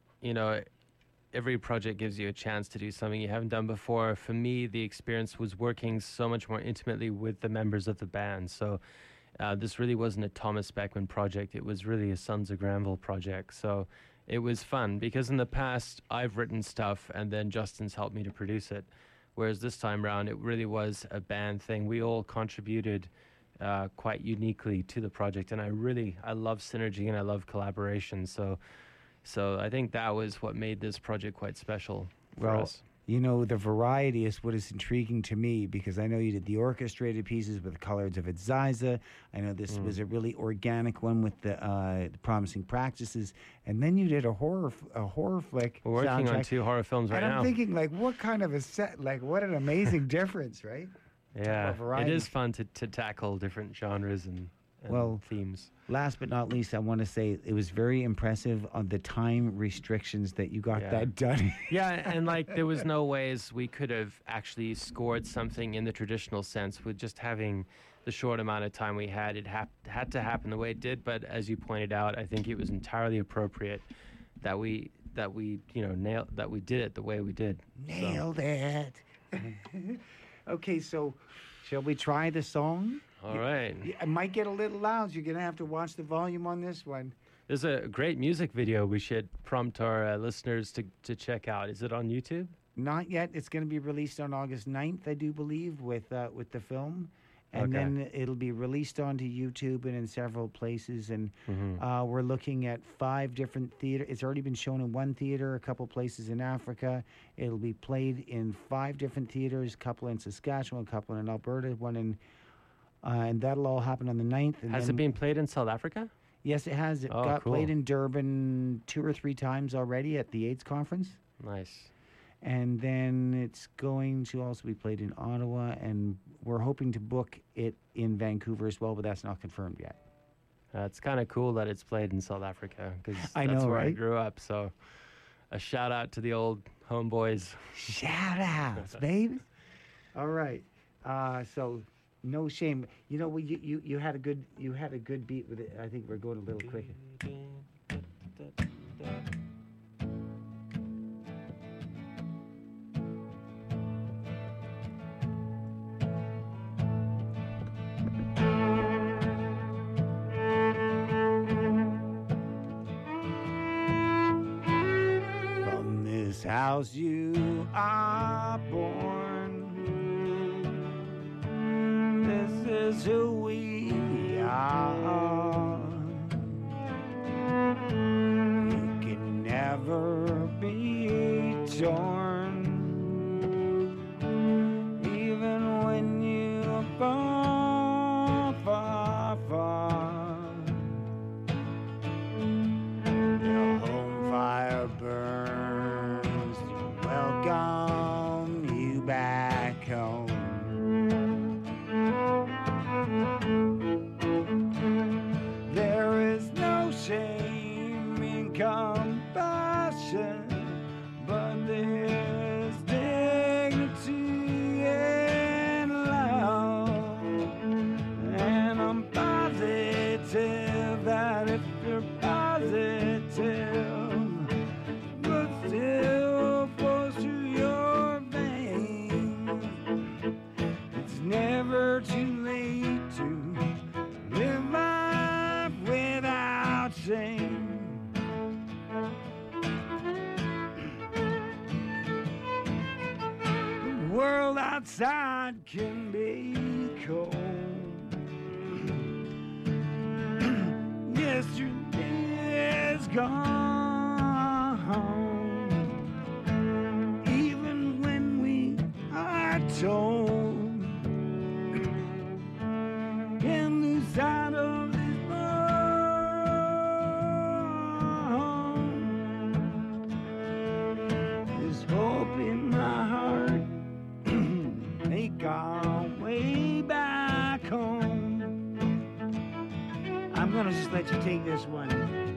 S13: every project gives you a chance to do something you haven't done before. For me, the experience was working so much more intimately with the members of the band. So this really wasn't a Thomas Beckman project. It was really a Sons of Granville project. So it was fun because in the past I've written stuff and then Justin's helped me to produce it. Whereas this time around, it really was a band thing. We all contributed quite uniquely to the project. And I love synergy and I love collaboration. So I think that was what made this project quite special for us.
S2: The variety is what is intriguing to me because I know you did the orchestrated pieces with Colors of Itziza. I know this was a really organic one with the Promising Practices, and then you did a horror flick.
S13: We're working
S2: soundtrack.
S13: on 2 horror films right now.
S2: And I'm thinking, like, what kind of a set? Like, what an amazing difference, right?
S13: Yeah, it is fun to tackle different genres and themes.
S2: Last but not least, I want to say it was very impressive on the time restrictions that you got that done.
S13: Yeah, and like there was no ways we could have actually scored something in the traditional sense with just having the short amount of time we had. It had to happen the way it did, but as you pointed out, I think it was entirely appropriate that we did it the way we did.
S2: Nailed it. Okay, so shall we try the song?
S13: All right.
S2: It might get a little loud. You're going to have to watch the volume on this one.
S13: There's a great music video we should prompt our listeners to check out. Is it on YouTube?
S2: Not yet. It's going to be released on August 9th, I do believe, with the film. And then it'll be released onto YouTube and in several places. And we're looking at 5 different theaters. It's already been shown in 1 theater, a couple places in Africa. It'll be played in 5 different theaters, a couple in Saskatchewan, a couple in Alberta, one in... and that'll all happen on the 9th. And
S13: has it been played in South Africa?
S2: Yes, it has. It got played in Durban 2 or 3 times already at the AIDS conference.
S13: Nice.
S2: And then it's going to also be played in Ottawa, and we're hoping to book it in Vancouver as well, but that's not confirmed yet.
S13: It's kind of cool that it's played in South Africa because
S2: I
S13: that's
S2: know,
S13: where I
S2: right?
S13: grew up. So a shout out to the old homeboys.
S2: Shout outs, baby. All right. So... No shame. You had a good beat with it. I think we're going a little quicker. From this house you are born. This is who we are. You can never be torn, even when you're far, far, far. The home fire burns to welcome you back home. There is no shame in compassion, but there's dignity in love. And I'm positive that if you're positive, but still flows through your veins, it's never too late to live life without shame. The world outside can be cold. Yesterday is gone. Even when we gonna just let you take this one.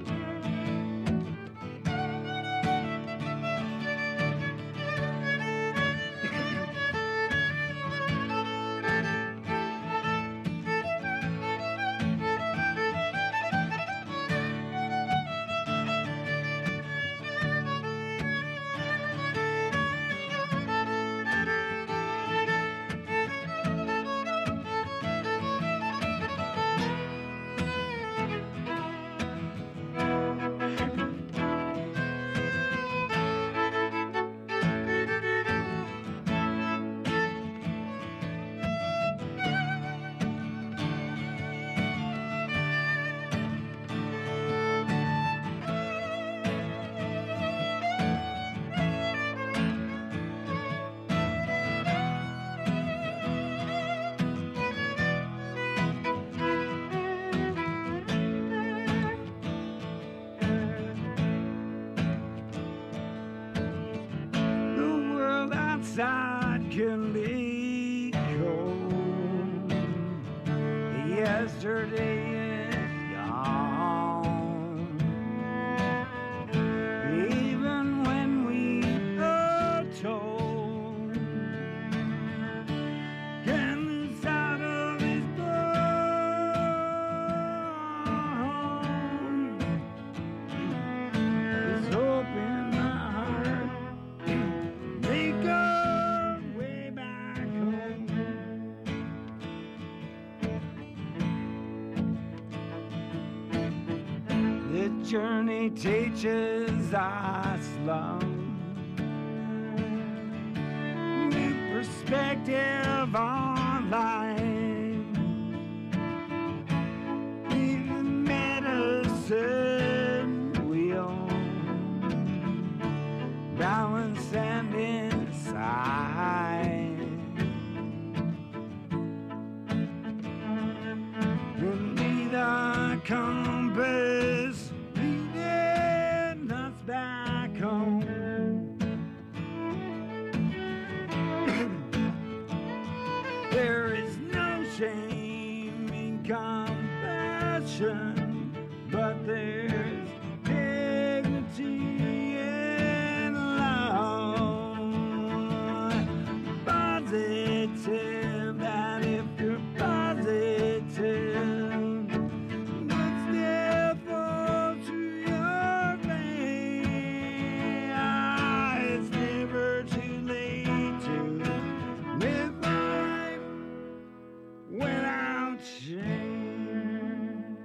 S2: outside can be cold. Yesterday is gone. Even when we are told, can this out of his bone. There's hope in my heart. Make our way back home. The journey teaches us love, new perspective on life, even medicine wheel, balance and insight. And be the compass leading us back home. There is no shame in compassion, but there's dignity in love. Positive, that if you're positive, what's there for to your vein? It's never too late to live life without shame.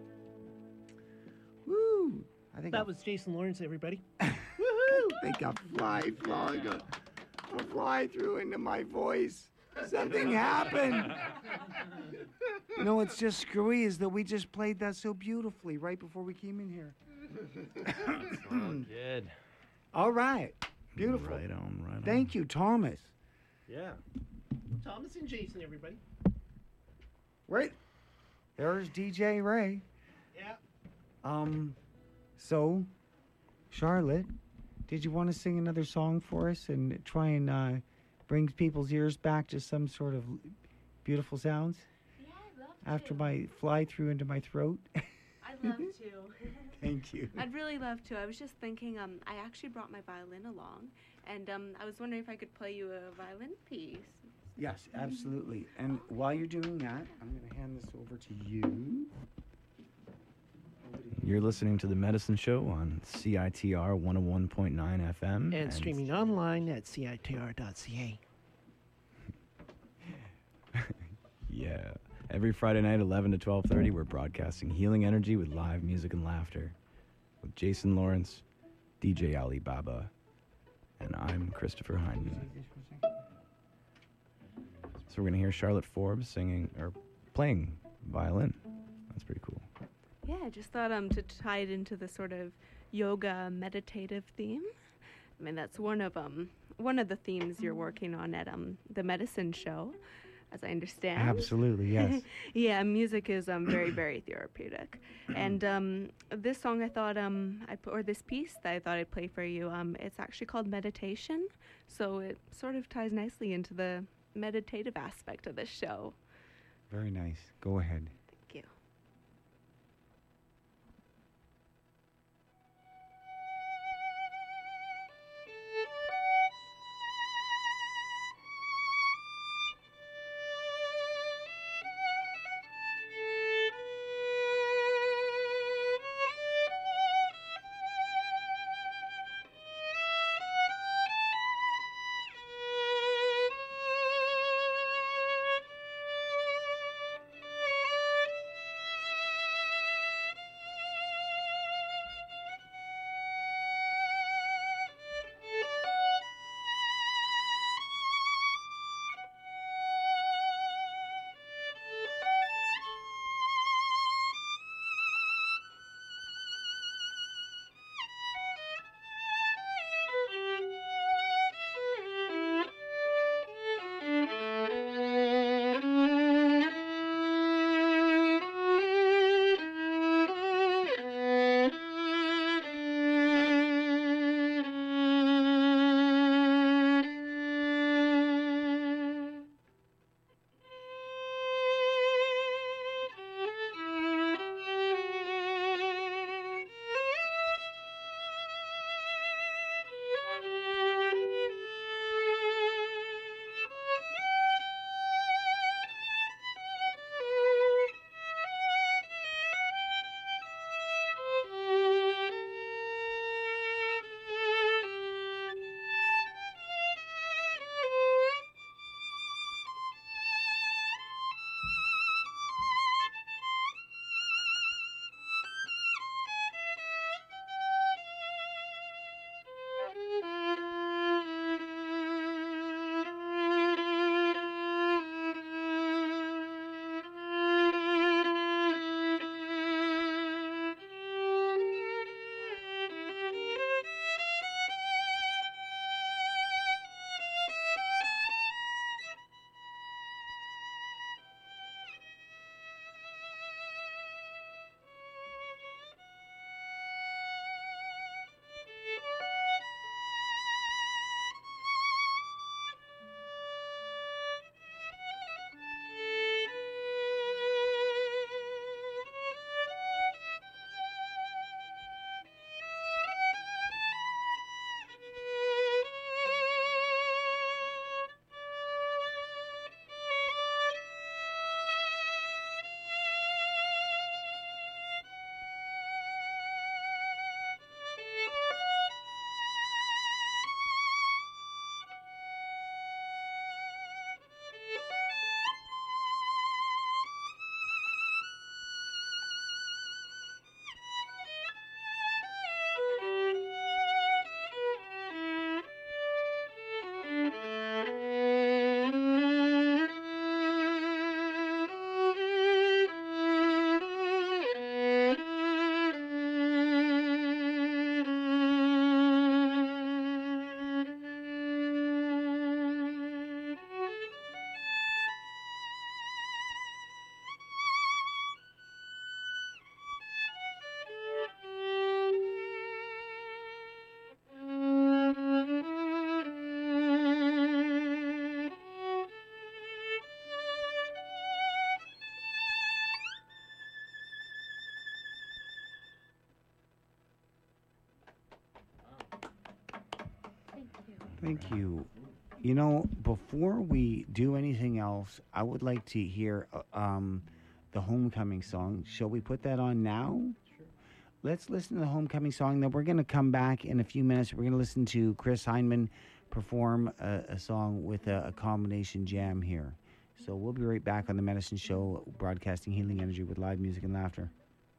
S2: Woo! I think
S16: That was Jason Lawrence, everybody.
S2: Woohoo! I think a fly through into my voice. Something happened. You know what's just screwy is that we just played that so beautifully right before we came in here.
S13: Good.
S2: All right. Beautiful.
S1: Right on.
S2: Thank you, Thomas.
S13: Yeah.
S16: Thomas and Jason, everybody.
S2: Right. There's DJ Ray.
S16: Yeah.
S2: So, Charlotte, did you want to sing another song for us and try and bring people's ears back to some sort of beautiful sounds?
S5: Yeah, I'd love to.
S2: After my fly through into my throat?
S5: I'd love to.
S2: Thank you.
S5: I'd really love to. I was just thinking, I actually brought my violin along, and I was wondering if I could play you a violin piece.
S2: Yes, absolutely. And while you're doing that, I'm going to hand this over to you.
S1: You're listening to The Medicine Show on CITR 101.9 FM.
S16: And streaming online at CITR.ca.
S1: Yeah. Every Friday night, 11 to 12:30, we're broadcasting healing energy with live music and laughter with Jason Lawrence, DJ Ali Baba, and I'm Christopher Hyndman. So we're going to hear Charlotte Forbes singing, or playing violin. That's pretty cool.
S5: Yeah, I just thought to tie it into the sort of yoga meditative theme. I mean, that's one of the themes you're working on at the Medicine Show, as I understand.
S2: Absolutely, yes.
S5: Yeah, music is very, very therapeutic. And this song I thought or this piece that I thought I'd play for you, it's actually called Meditation. So it sort of ties nicely into the meditative aspect of this show.
S2: Very nice. Go ahead.
S5: Thank you.
S2: Thank you. You know, before we do anything else, I would like to hear the homecoming song. Shall we put that on now? Sure. Let's listen to the homecoming song. Then we're going to come back in a few minutes. We're going to listen to Chris Heineman perform a song with a combination jam here. So we'll be right back on The Medicine Show, broadcasting healing energy with live music and laughter.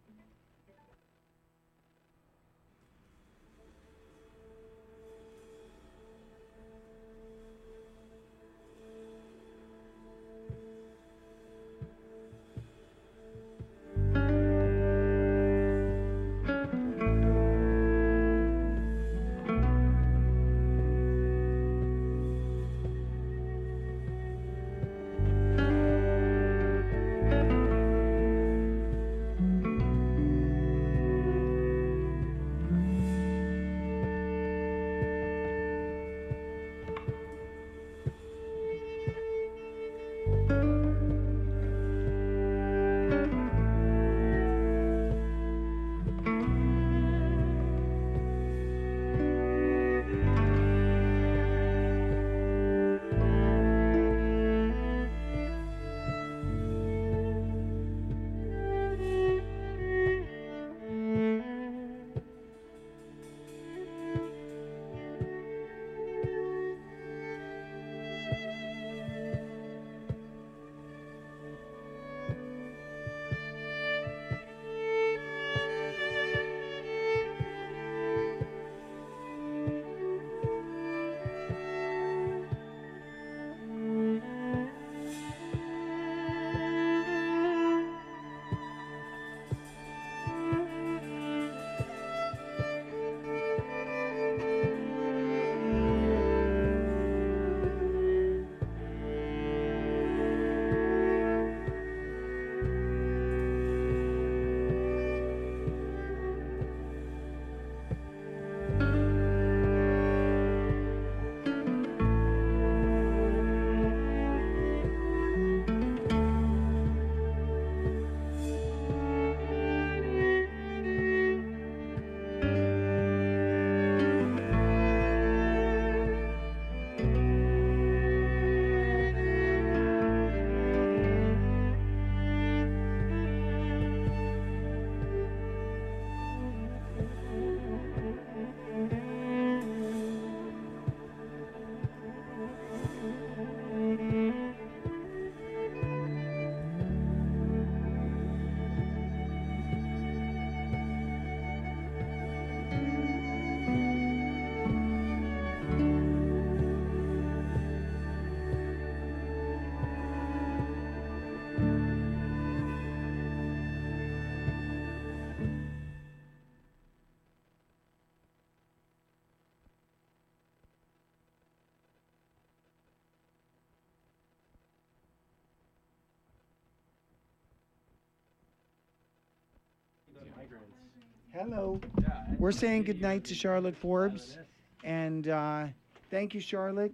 S2: Hello. We're saying goodnight to Charlotte Forbes. And thank you, Charlotte.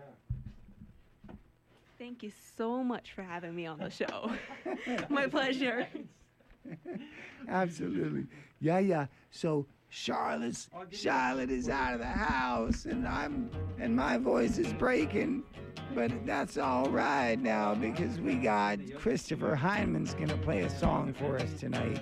S5: Thank you so much for having me on the show. My pleasure.
S2: Absolutely. Yeah. So Charlotte is out of the house, and my voice is breaking, but that's all right now because we got Christopher Heineman's gonna play a song for us tonight.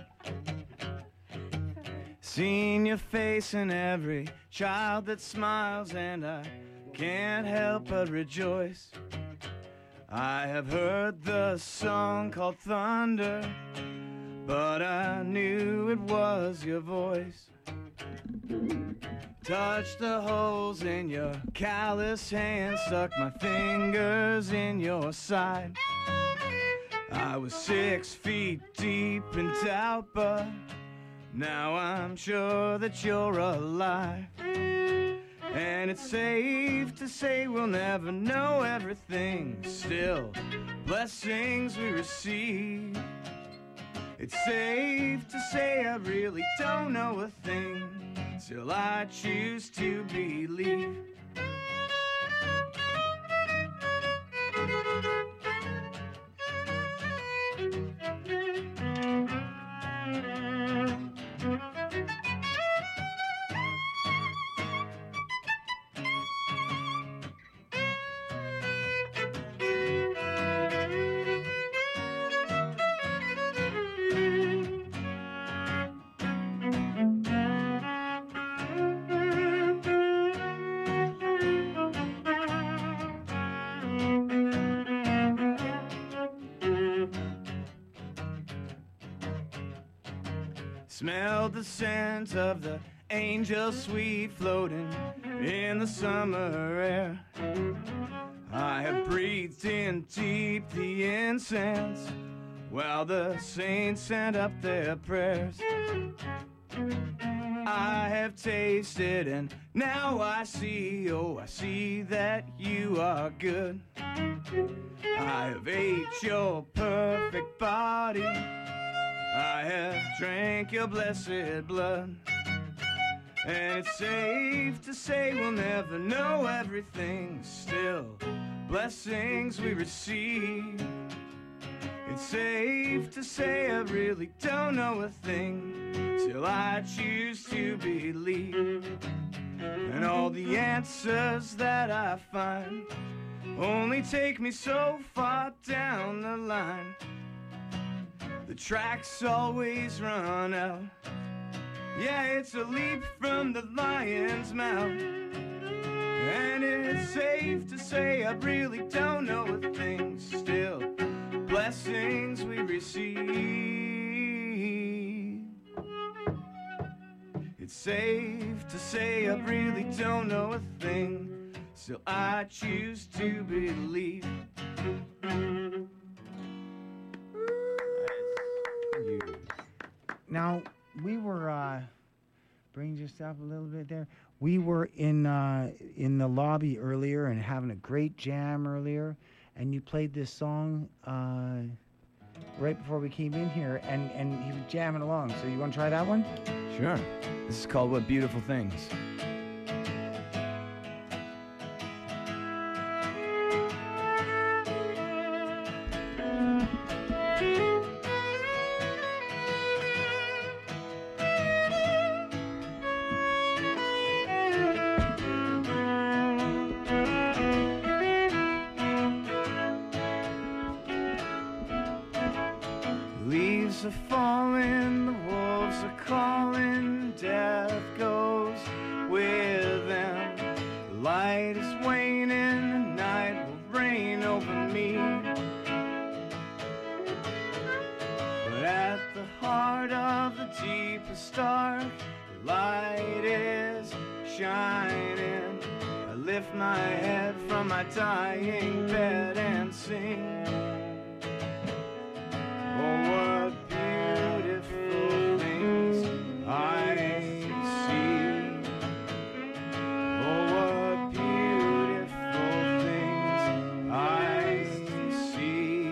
S17: Seen your face in every child that smiles, and I can't help but rejoice. I have heard the song called Thunder, but I knew it was your voice. Touched the holes in your callous hands, stuck my fingers in your side. I was 6 feet deep in doubt, but now I'm sure that you're alive. And it's safe to say we'll never know everything. Still, blessings we receive. It's safe to say I really don't know a thing till I choose to believe. Smelled the scent of the angel sweet floating in the summer air. I have breathed in deep the incense while the saints sent up their prayers. I have tasted and now I see, oh, I see that you are good. I have ate your perfect body. I have drank your blessed blood. And it's safe to say we'll never know everything. Still, blessings we receive. It's safe to say I really don't know a thing. Still I choose to believe. And all the answers that I find only take me so far down the line. The tracks always run out. Yeah, it's a leap from the lion's mouth. And it's safe to say I really don't know a thing. Still, blessings we receive. It's safe to say I really don't know a thing. Still, I choose to believe.
S2: Now, we were, bring just up a little bit there. We were in the lobby earlier and having a great jam earlier, and you played this song right before we came in here, and you were jamming along. So you want to try that one?
S1: Sure. This is called What Beautiful Things.
S17: Leaves are falling, the wolves are calling, death goes with them. The light is waning, the night will reign over me. But at the heart of the deepest dark, the light is shining. I lift my head from my dying bed and sing. Oh, what beautiful things I see. Oh, what beautiful things I see.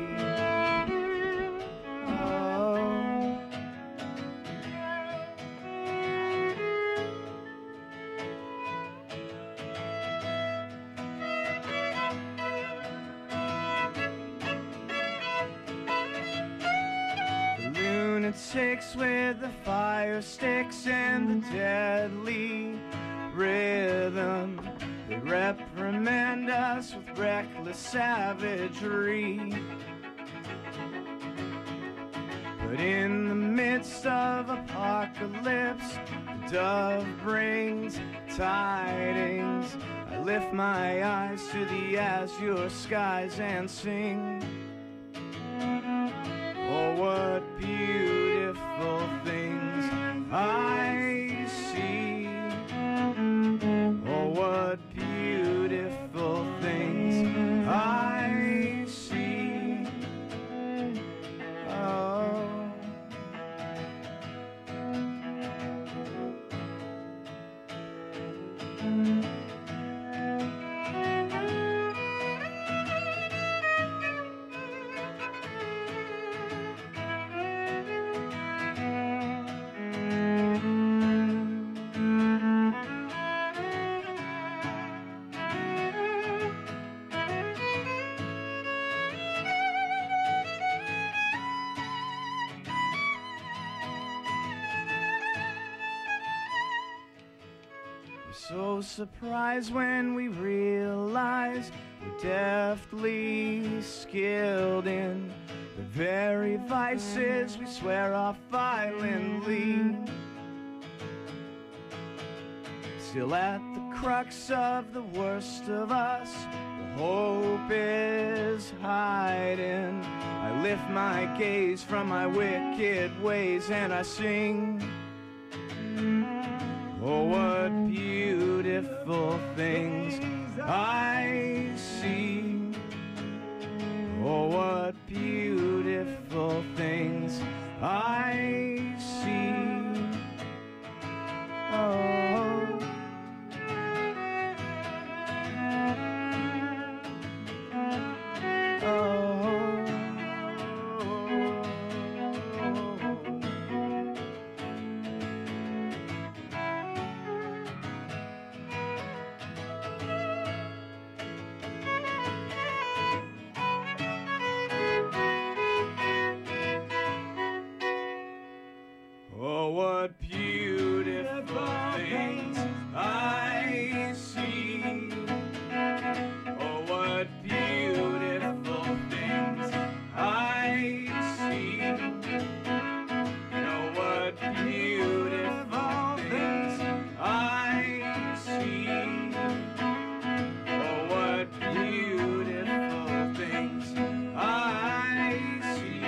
S17: Oh. Lunatics with the fire sticks and the deadly rhythm. They reprimand us with reckless savagery. But in the midst of apocalypse, the dove brings tidings. I lift my eyes to the azure skies and sing. Oh, what beautiful things I see. Oh, what beautiful things I see. Oh. So surprised when we realize we're deftly skilled in the very vices we swear off violently. Still at the crux of the worst of us, the hope is hiding. I lift my gaze from my wicked ways and I sing. Oh, what beautiful things I see. Oh, what beautiful things I see. Oh. Oh, what beautiful things I see. Oh, what beautiful things I see. Oh, what beautiful things I see. Oh, what beautiful things I see.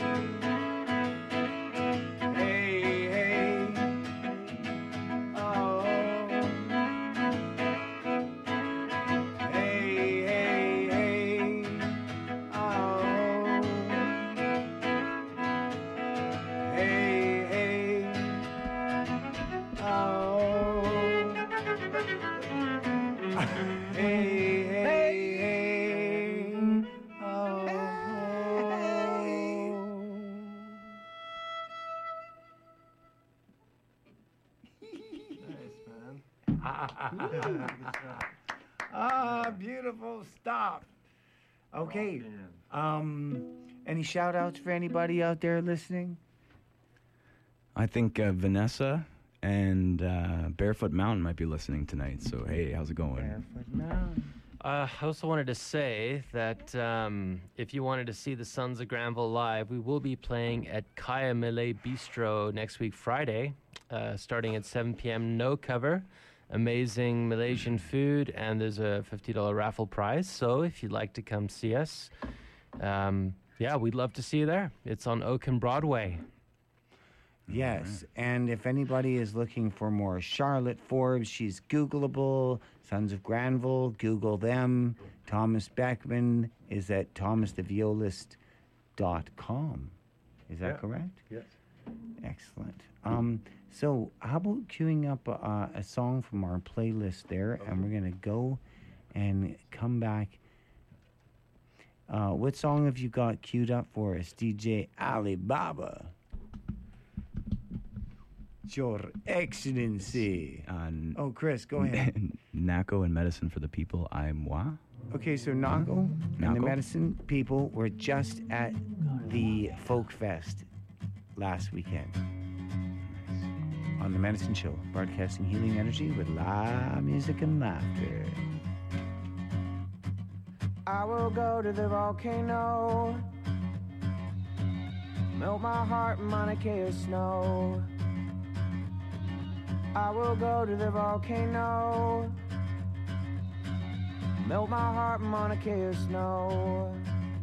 S17: Hey, hey, oh. Hey, hey, hey, oh. Hey, hey, oh. Hey, hey, hey, oh.
S2: Ah, beautiful stuff. Okay. Any shout outs for anybody out there listening?
S1: I think Vanessa and Barefoot Mountain might be listening tonight. So, hey, how's it going?
S2: Barefoot Mountain.
S13: I also wanted to say that if you wanted to see the Sons of Granville live, we will be playing at Kaya Malay Bistro next week, Friday, starting at 7 p.m. No cover. Amazing Malaysian food, and there's a $50 raffle prize. So if you'd like to come see us, yeah, we'd love to see you there. It's on Oak and Broadway.
S2: Yes, and if anybody is looking for more Charlotte Forbes, she's Googleable. Sons of Granville, Google them. Thomas Beckman is at thomastheviolist.com. Is that correct?
S18: Yes.
S2: Excellent. So how about queuing up a song from our playlist there, and we're going to go and come back. What song have you got queued up for us, DJ Alibaba? Your Excellency. Oh, Chris, go ahead.
S1: Nako and Medicine for the People, I moi.
S2: Okay, so Nako and the Medicine People were just at the Folk Fest last weekend on the Medicine Show, broadcasting healing energy with live music and laughter. I will go to the volcano, melt my heart in Mauna Kea snow. I will go to the volcano, melt my heart in Mauna Kea snow.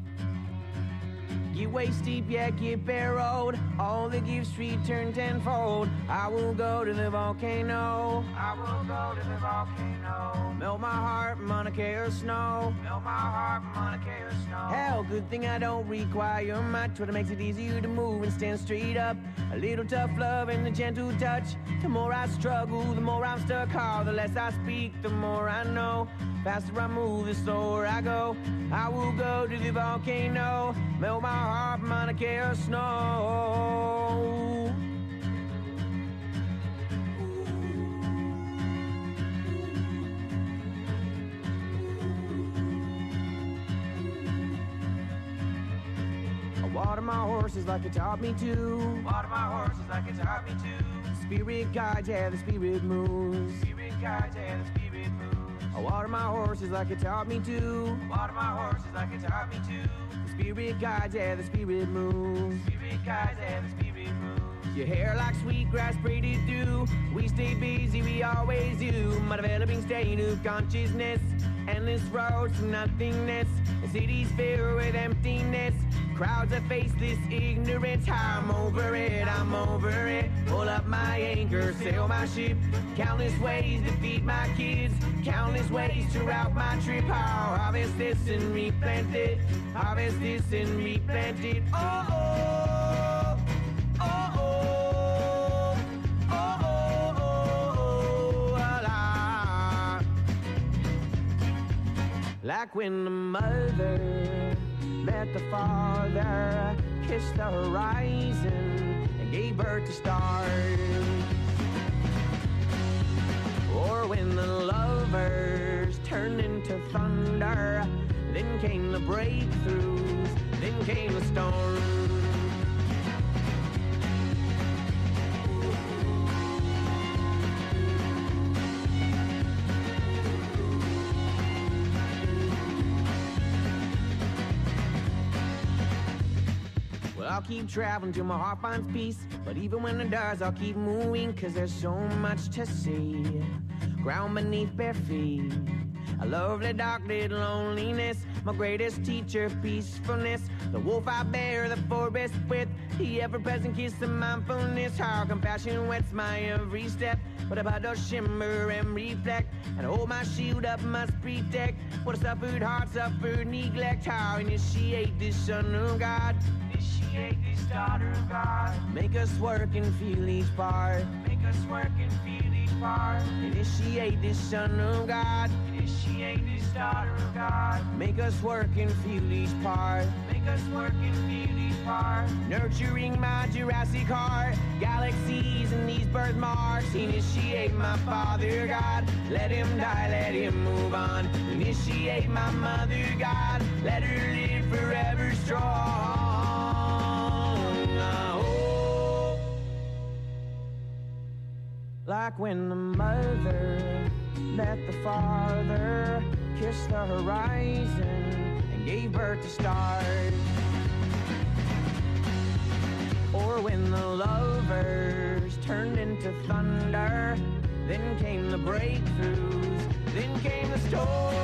S2: Get waist deep, yeah, get barreled. All the gifts return tenfold. I will go to the volcano. I will go to the volcano. Melt my heart in Mauna Kea snow. Melt my heart in Mauna Kea snow. Hell, good thing I don't require much. What makes it easier to move and stand straight up. A little tough love and a gentle touch. The more I struggle, the more I'm stuck hard. The less I speak, the more I know. Faster I move, the slower I go. I will go to the volcano, melt my heart in Mauna Kea snow. I water my horses like it taught me to. Water my horses like it taught me to. Spirit guides, yeah, the spirit moves. Spirit guides, yeah, the spirit moves. I water my horses like it taught me to. Water my horses like it taught me to. The spirit guides, yeah, the spirit moves. Spirit guides, yeah, the spirit moves. Your hair like sweet grass braided through. We stay busy, we always do. My developing state of consciousness.
S18: Endless roads to nothingness, the city's filled with emptiness. Crowds of faceless ignorance, I'm over it, I'm over it. Pull up my anchor, sail my ship. Countless ways to feed my kids, countless ways to route my trip. I'll harvest this and replant it, harvest this and replant it. Oh, oh, oh, oh, oh, oh, oh, oh, la. Like when the mother met the father, kissed the horizon, and gave birth to stars. Or when the lovers turned into thunder, then came the breakthroughs, then came the storm. I'll keep traveling till my heart finds peace. But even when it does, I'll keep moving, cause there's so much to see. Ground beneath bare feet, a lovely dark little loneliness. My greatest teacher, peacefulness. The wolf I bear, the forest with the ever-present kiss of mindfulness. How compassion wets my every step. What about those shimmer and reflect? And hold my shield up, must protect. What a suffered heart, suffered neglect. How initiate this son of God, initiate this daughter of God. Make us work and feel each part, make us work and feel each part. Initiate this son of God, initiate this daughter of God. Make us work and feel each part, make us work and feel each part. Nurturing my Jurassic heart, galaxies and these birthmarks. Initiate my Father God, let him die, let him move on. Initiate my Mother God, let her live forever strong. Like when the mother met the father, kissed the horizon, and gave birth to stars. Or when the lovers turned into thunder, then came the breakthroughs, then came the storm,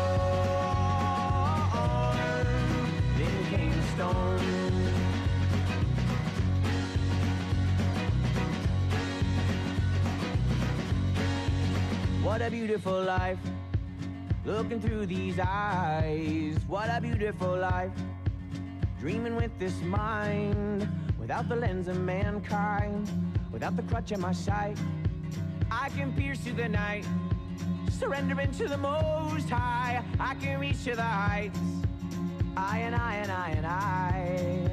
S18: then came the storm. What a beautiful life, looking through these eyes. What a beautiful life, dreaming with this mind, without the lens of mankind, without the crutch in my sight. I can pierce through the night, surrendering to the Most High. I can reach to the heights, I and I and I and I.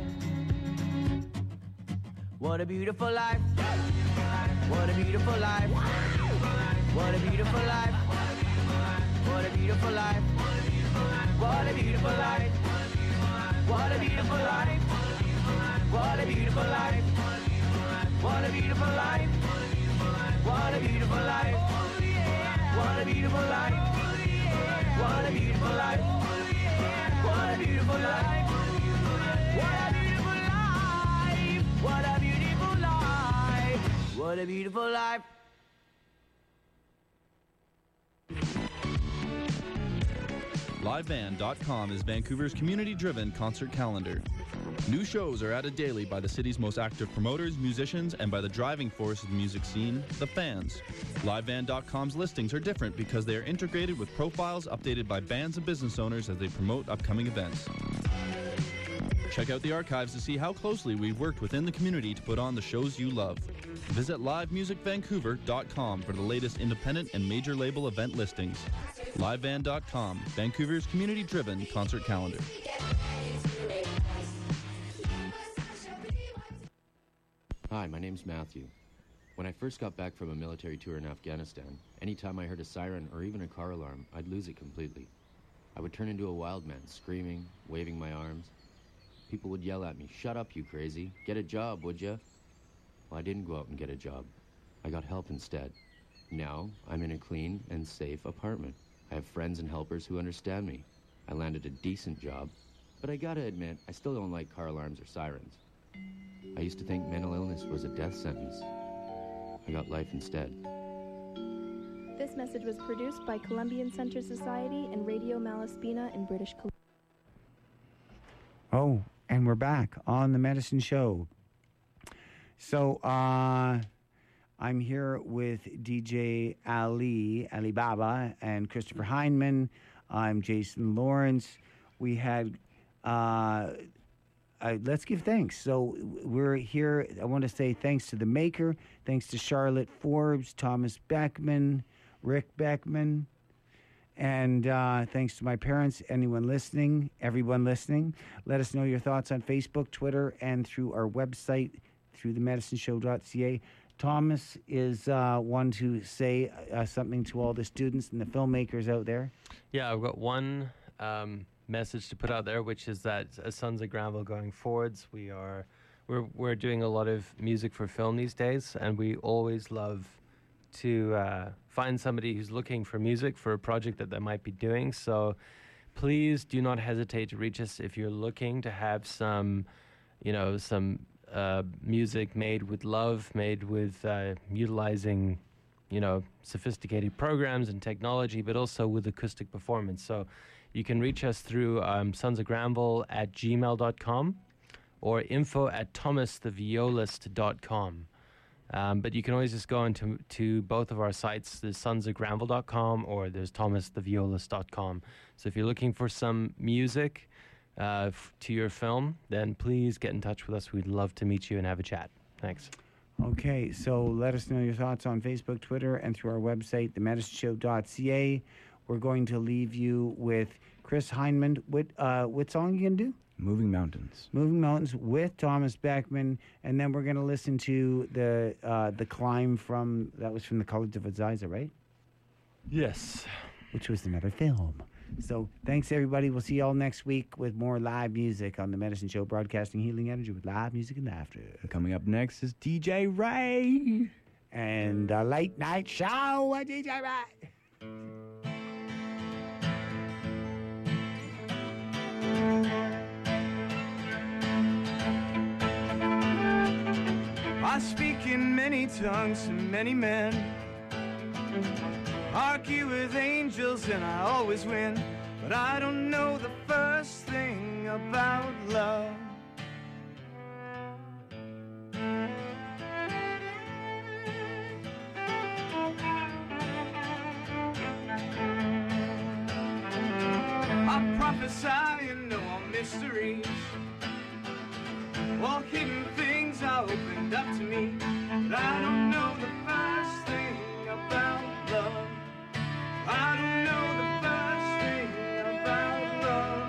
S18: What a beautiful life, what a beautiful life. What a beautiful life. What a beautiful life. What a beautiful life. What a beautiful life. What a beautiful life. What a beautiful life. What a beautiful life. What a beautiful life. What a beautiful life. What a beautiful life. What a beautiful life. What a beautiful life. What a beautiful life.
S19: LiveBand.com is Vancouver's community-driven concert calendar. New shows are added daily by the city's most active promoters, musicians, and by the driving force of the music scene, the fans. LiveBand.com's listings are different because they are integrated with profiles updated by bands and business owners as they promote upcoming events. Check out the archives to see how closely we've worked within the community to put on the shows you love. Visit livemusicvancouver.com for the latest independent and major label event listings. LiveBand.com, Vancouver's community-driven concert calendar.
S20: Hi, my name's Matthew. When I first got back from a military tour in Afghanistan, anytime I heard a siren or even a car alarm, I'd lose it completely. I would turn into a wild man, screaming, waving my arms. People would yell at me, "Shut up, you crazy. Get a job, would ya?" Well, I didn't go out and get a job. I got help instead. Now, I'm in a clean and safe apartment. I have friends and helpers who understand me. I landed a decent job, but I gotta admit, I still don't like car alarms or sirens. I used to think mental illness was a death sentence. I got life instead.
S15: This message was produced by Columbian Center Society and Radio Malaspina in British Columbia.
S2: Oh, and we're back on the Medicine Show. So, I'm here with DJ Ali Baba, and Christopher Heinman. I'm Jason Lawrence. We had, let's give thanks. So we're here. I want to say thanks to the maker, thanks to Charlotte Forbes, Thomas Beckman, Rick Beckman, and thanks to my parents, everyone listening. Let us know your thoughts on Facebook, Twitter, and through our website, through themedicineshow.ca. Thomas is one to say something to all the students and the filmmakers out there.
S13: Yeah, I've got one message to put out there, which is that as Sons of Granville going forwards, we're doing a lot of music for film these days, and we always love to find somebody who's looking for music for a project that they might be doing. So please do not hesitate to reach us if you're looking to have some music made with love, made with utilizing, sophisticated programs and technology, but also with acoustic performance. So you can reach us through sonsofgranville@gmail.com or info@thomastheviolist.com. But you can always just go into both of our sites. There's sonsofgranville.com or there's thomastheviolist.com. So if you're looking for some music to your film, then please get in touch with us. We'd love to meet you and have a chat. Thanks.
S2: Okay, so let us know your thoughts on Facebook, Twitter, and through our website, themedicineshow.ca. We're going to leave you with Chris Heinman. What song are you going to do?
S1: Moving Mountains.
S2: Moving Mountains with Thomas Beckman, and then we're going to listen to the Climb that was from the College of Aziza, right?
S13: Yes.
S2: Which was another film. So thanks, everybody. We'll see you all next week with more live music on The Medicine Show, broadcasting healing energy with live music and laughter.
S1: Coming up next is DJ Ray.
S2: And the late night show with DJ Ray.
S17: I speak in many tongues to many men, argue with angels and I always win, but I don't know the first thing about love. I prophesy and know all mysteries, all hidden things are opened up to me, but I don't know the first thing about love. I don't know the first thing about love.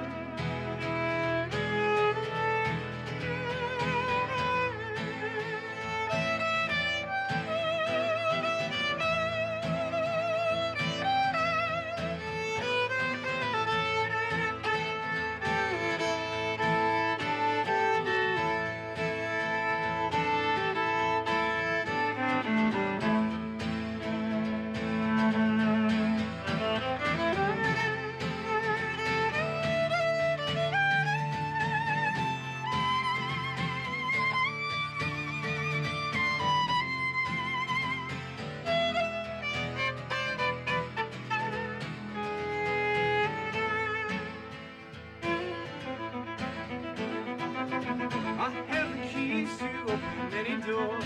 S17: I have the keys to open any door.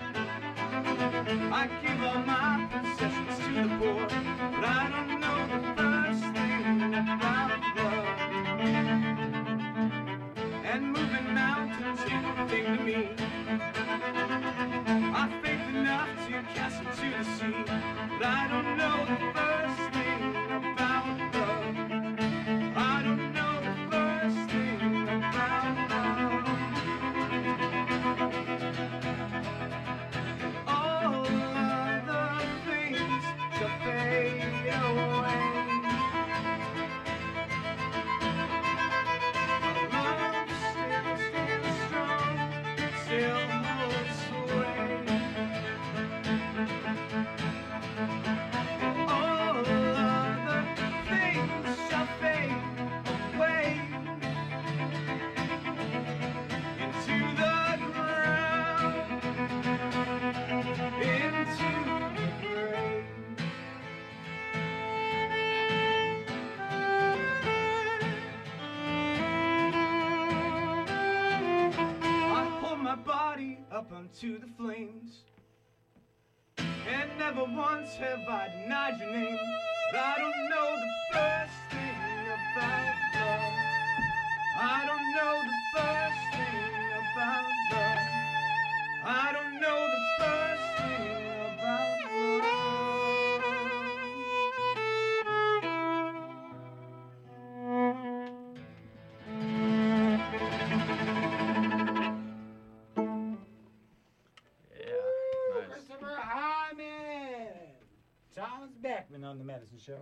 S17: I give all my possessions to the poor, but I don't know the first thing about love. And moving mountains ain't a thing to me. I've faith enough to cast them to the sea, but I don't know the first thing about love. I don't know the first thing about love. All other things shall fade away. Love still stands strong, still body up onto the flames. And never once have I denied your name. But I don't know the first thing about love. I don't know the first thing about love. I don't know the first thing about
S2: Christopher Hyman! Thomas Beckman on the Medicine Show.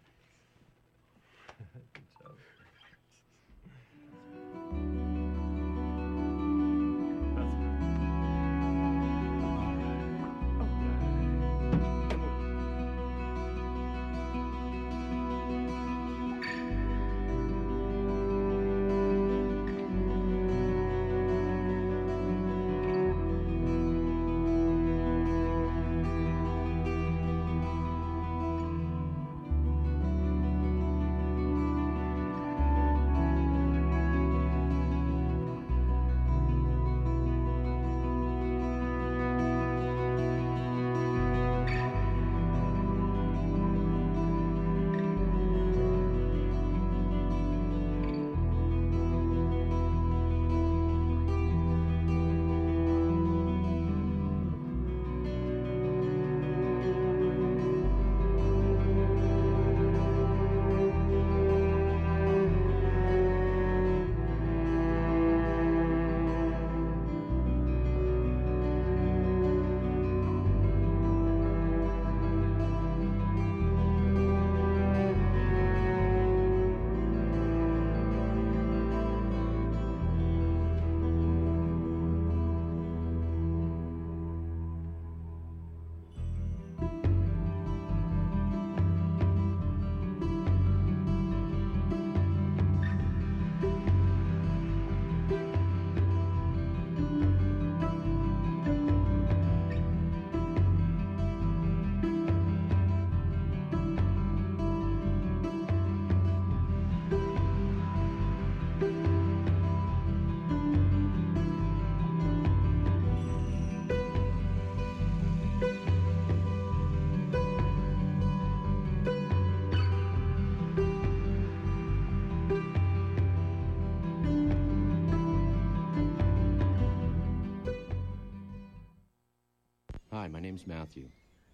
S20: Hi, my name's Matthew.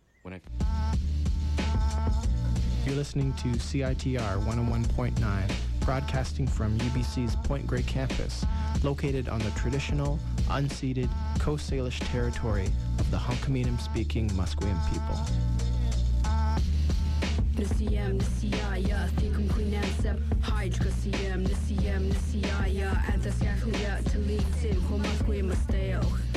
S12: You're listening to CITR 101.9, broadcasting from UBC's Point Grey campus, located on the traditional, unceded Coast Salish territory of the Hunkaminam-speaking Musqueam people.
S21: Nisiyam nisiyaya thikum quinansem hydra siyam nisiyam nisiyaya antas yaklia talitin homasque masteo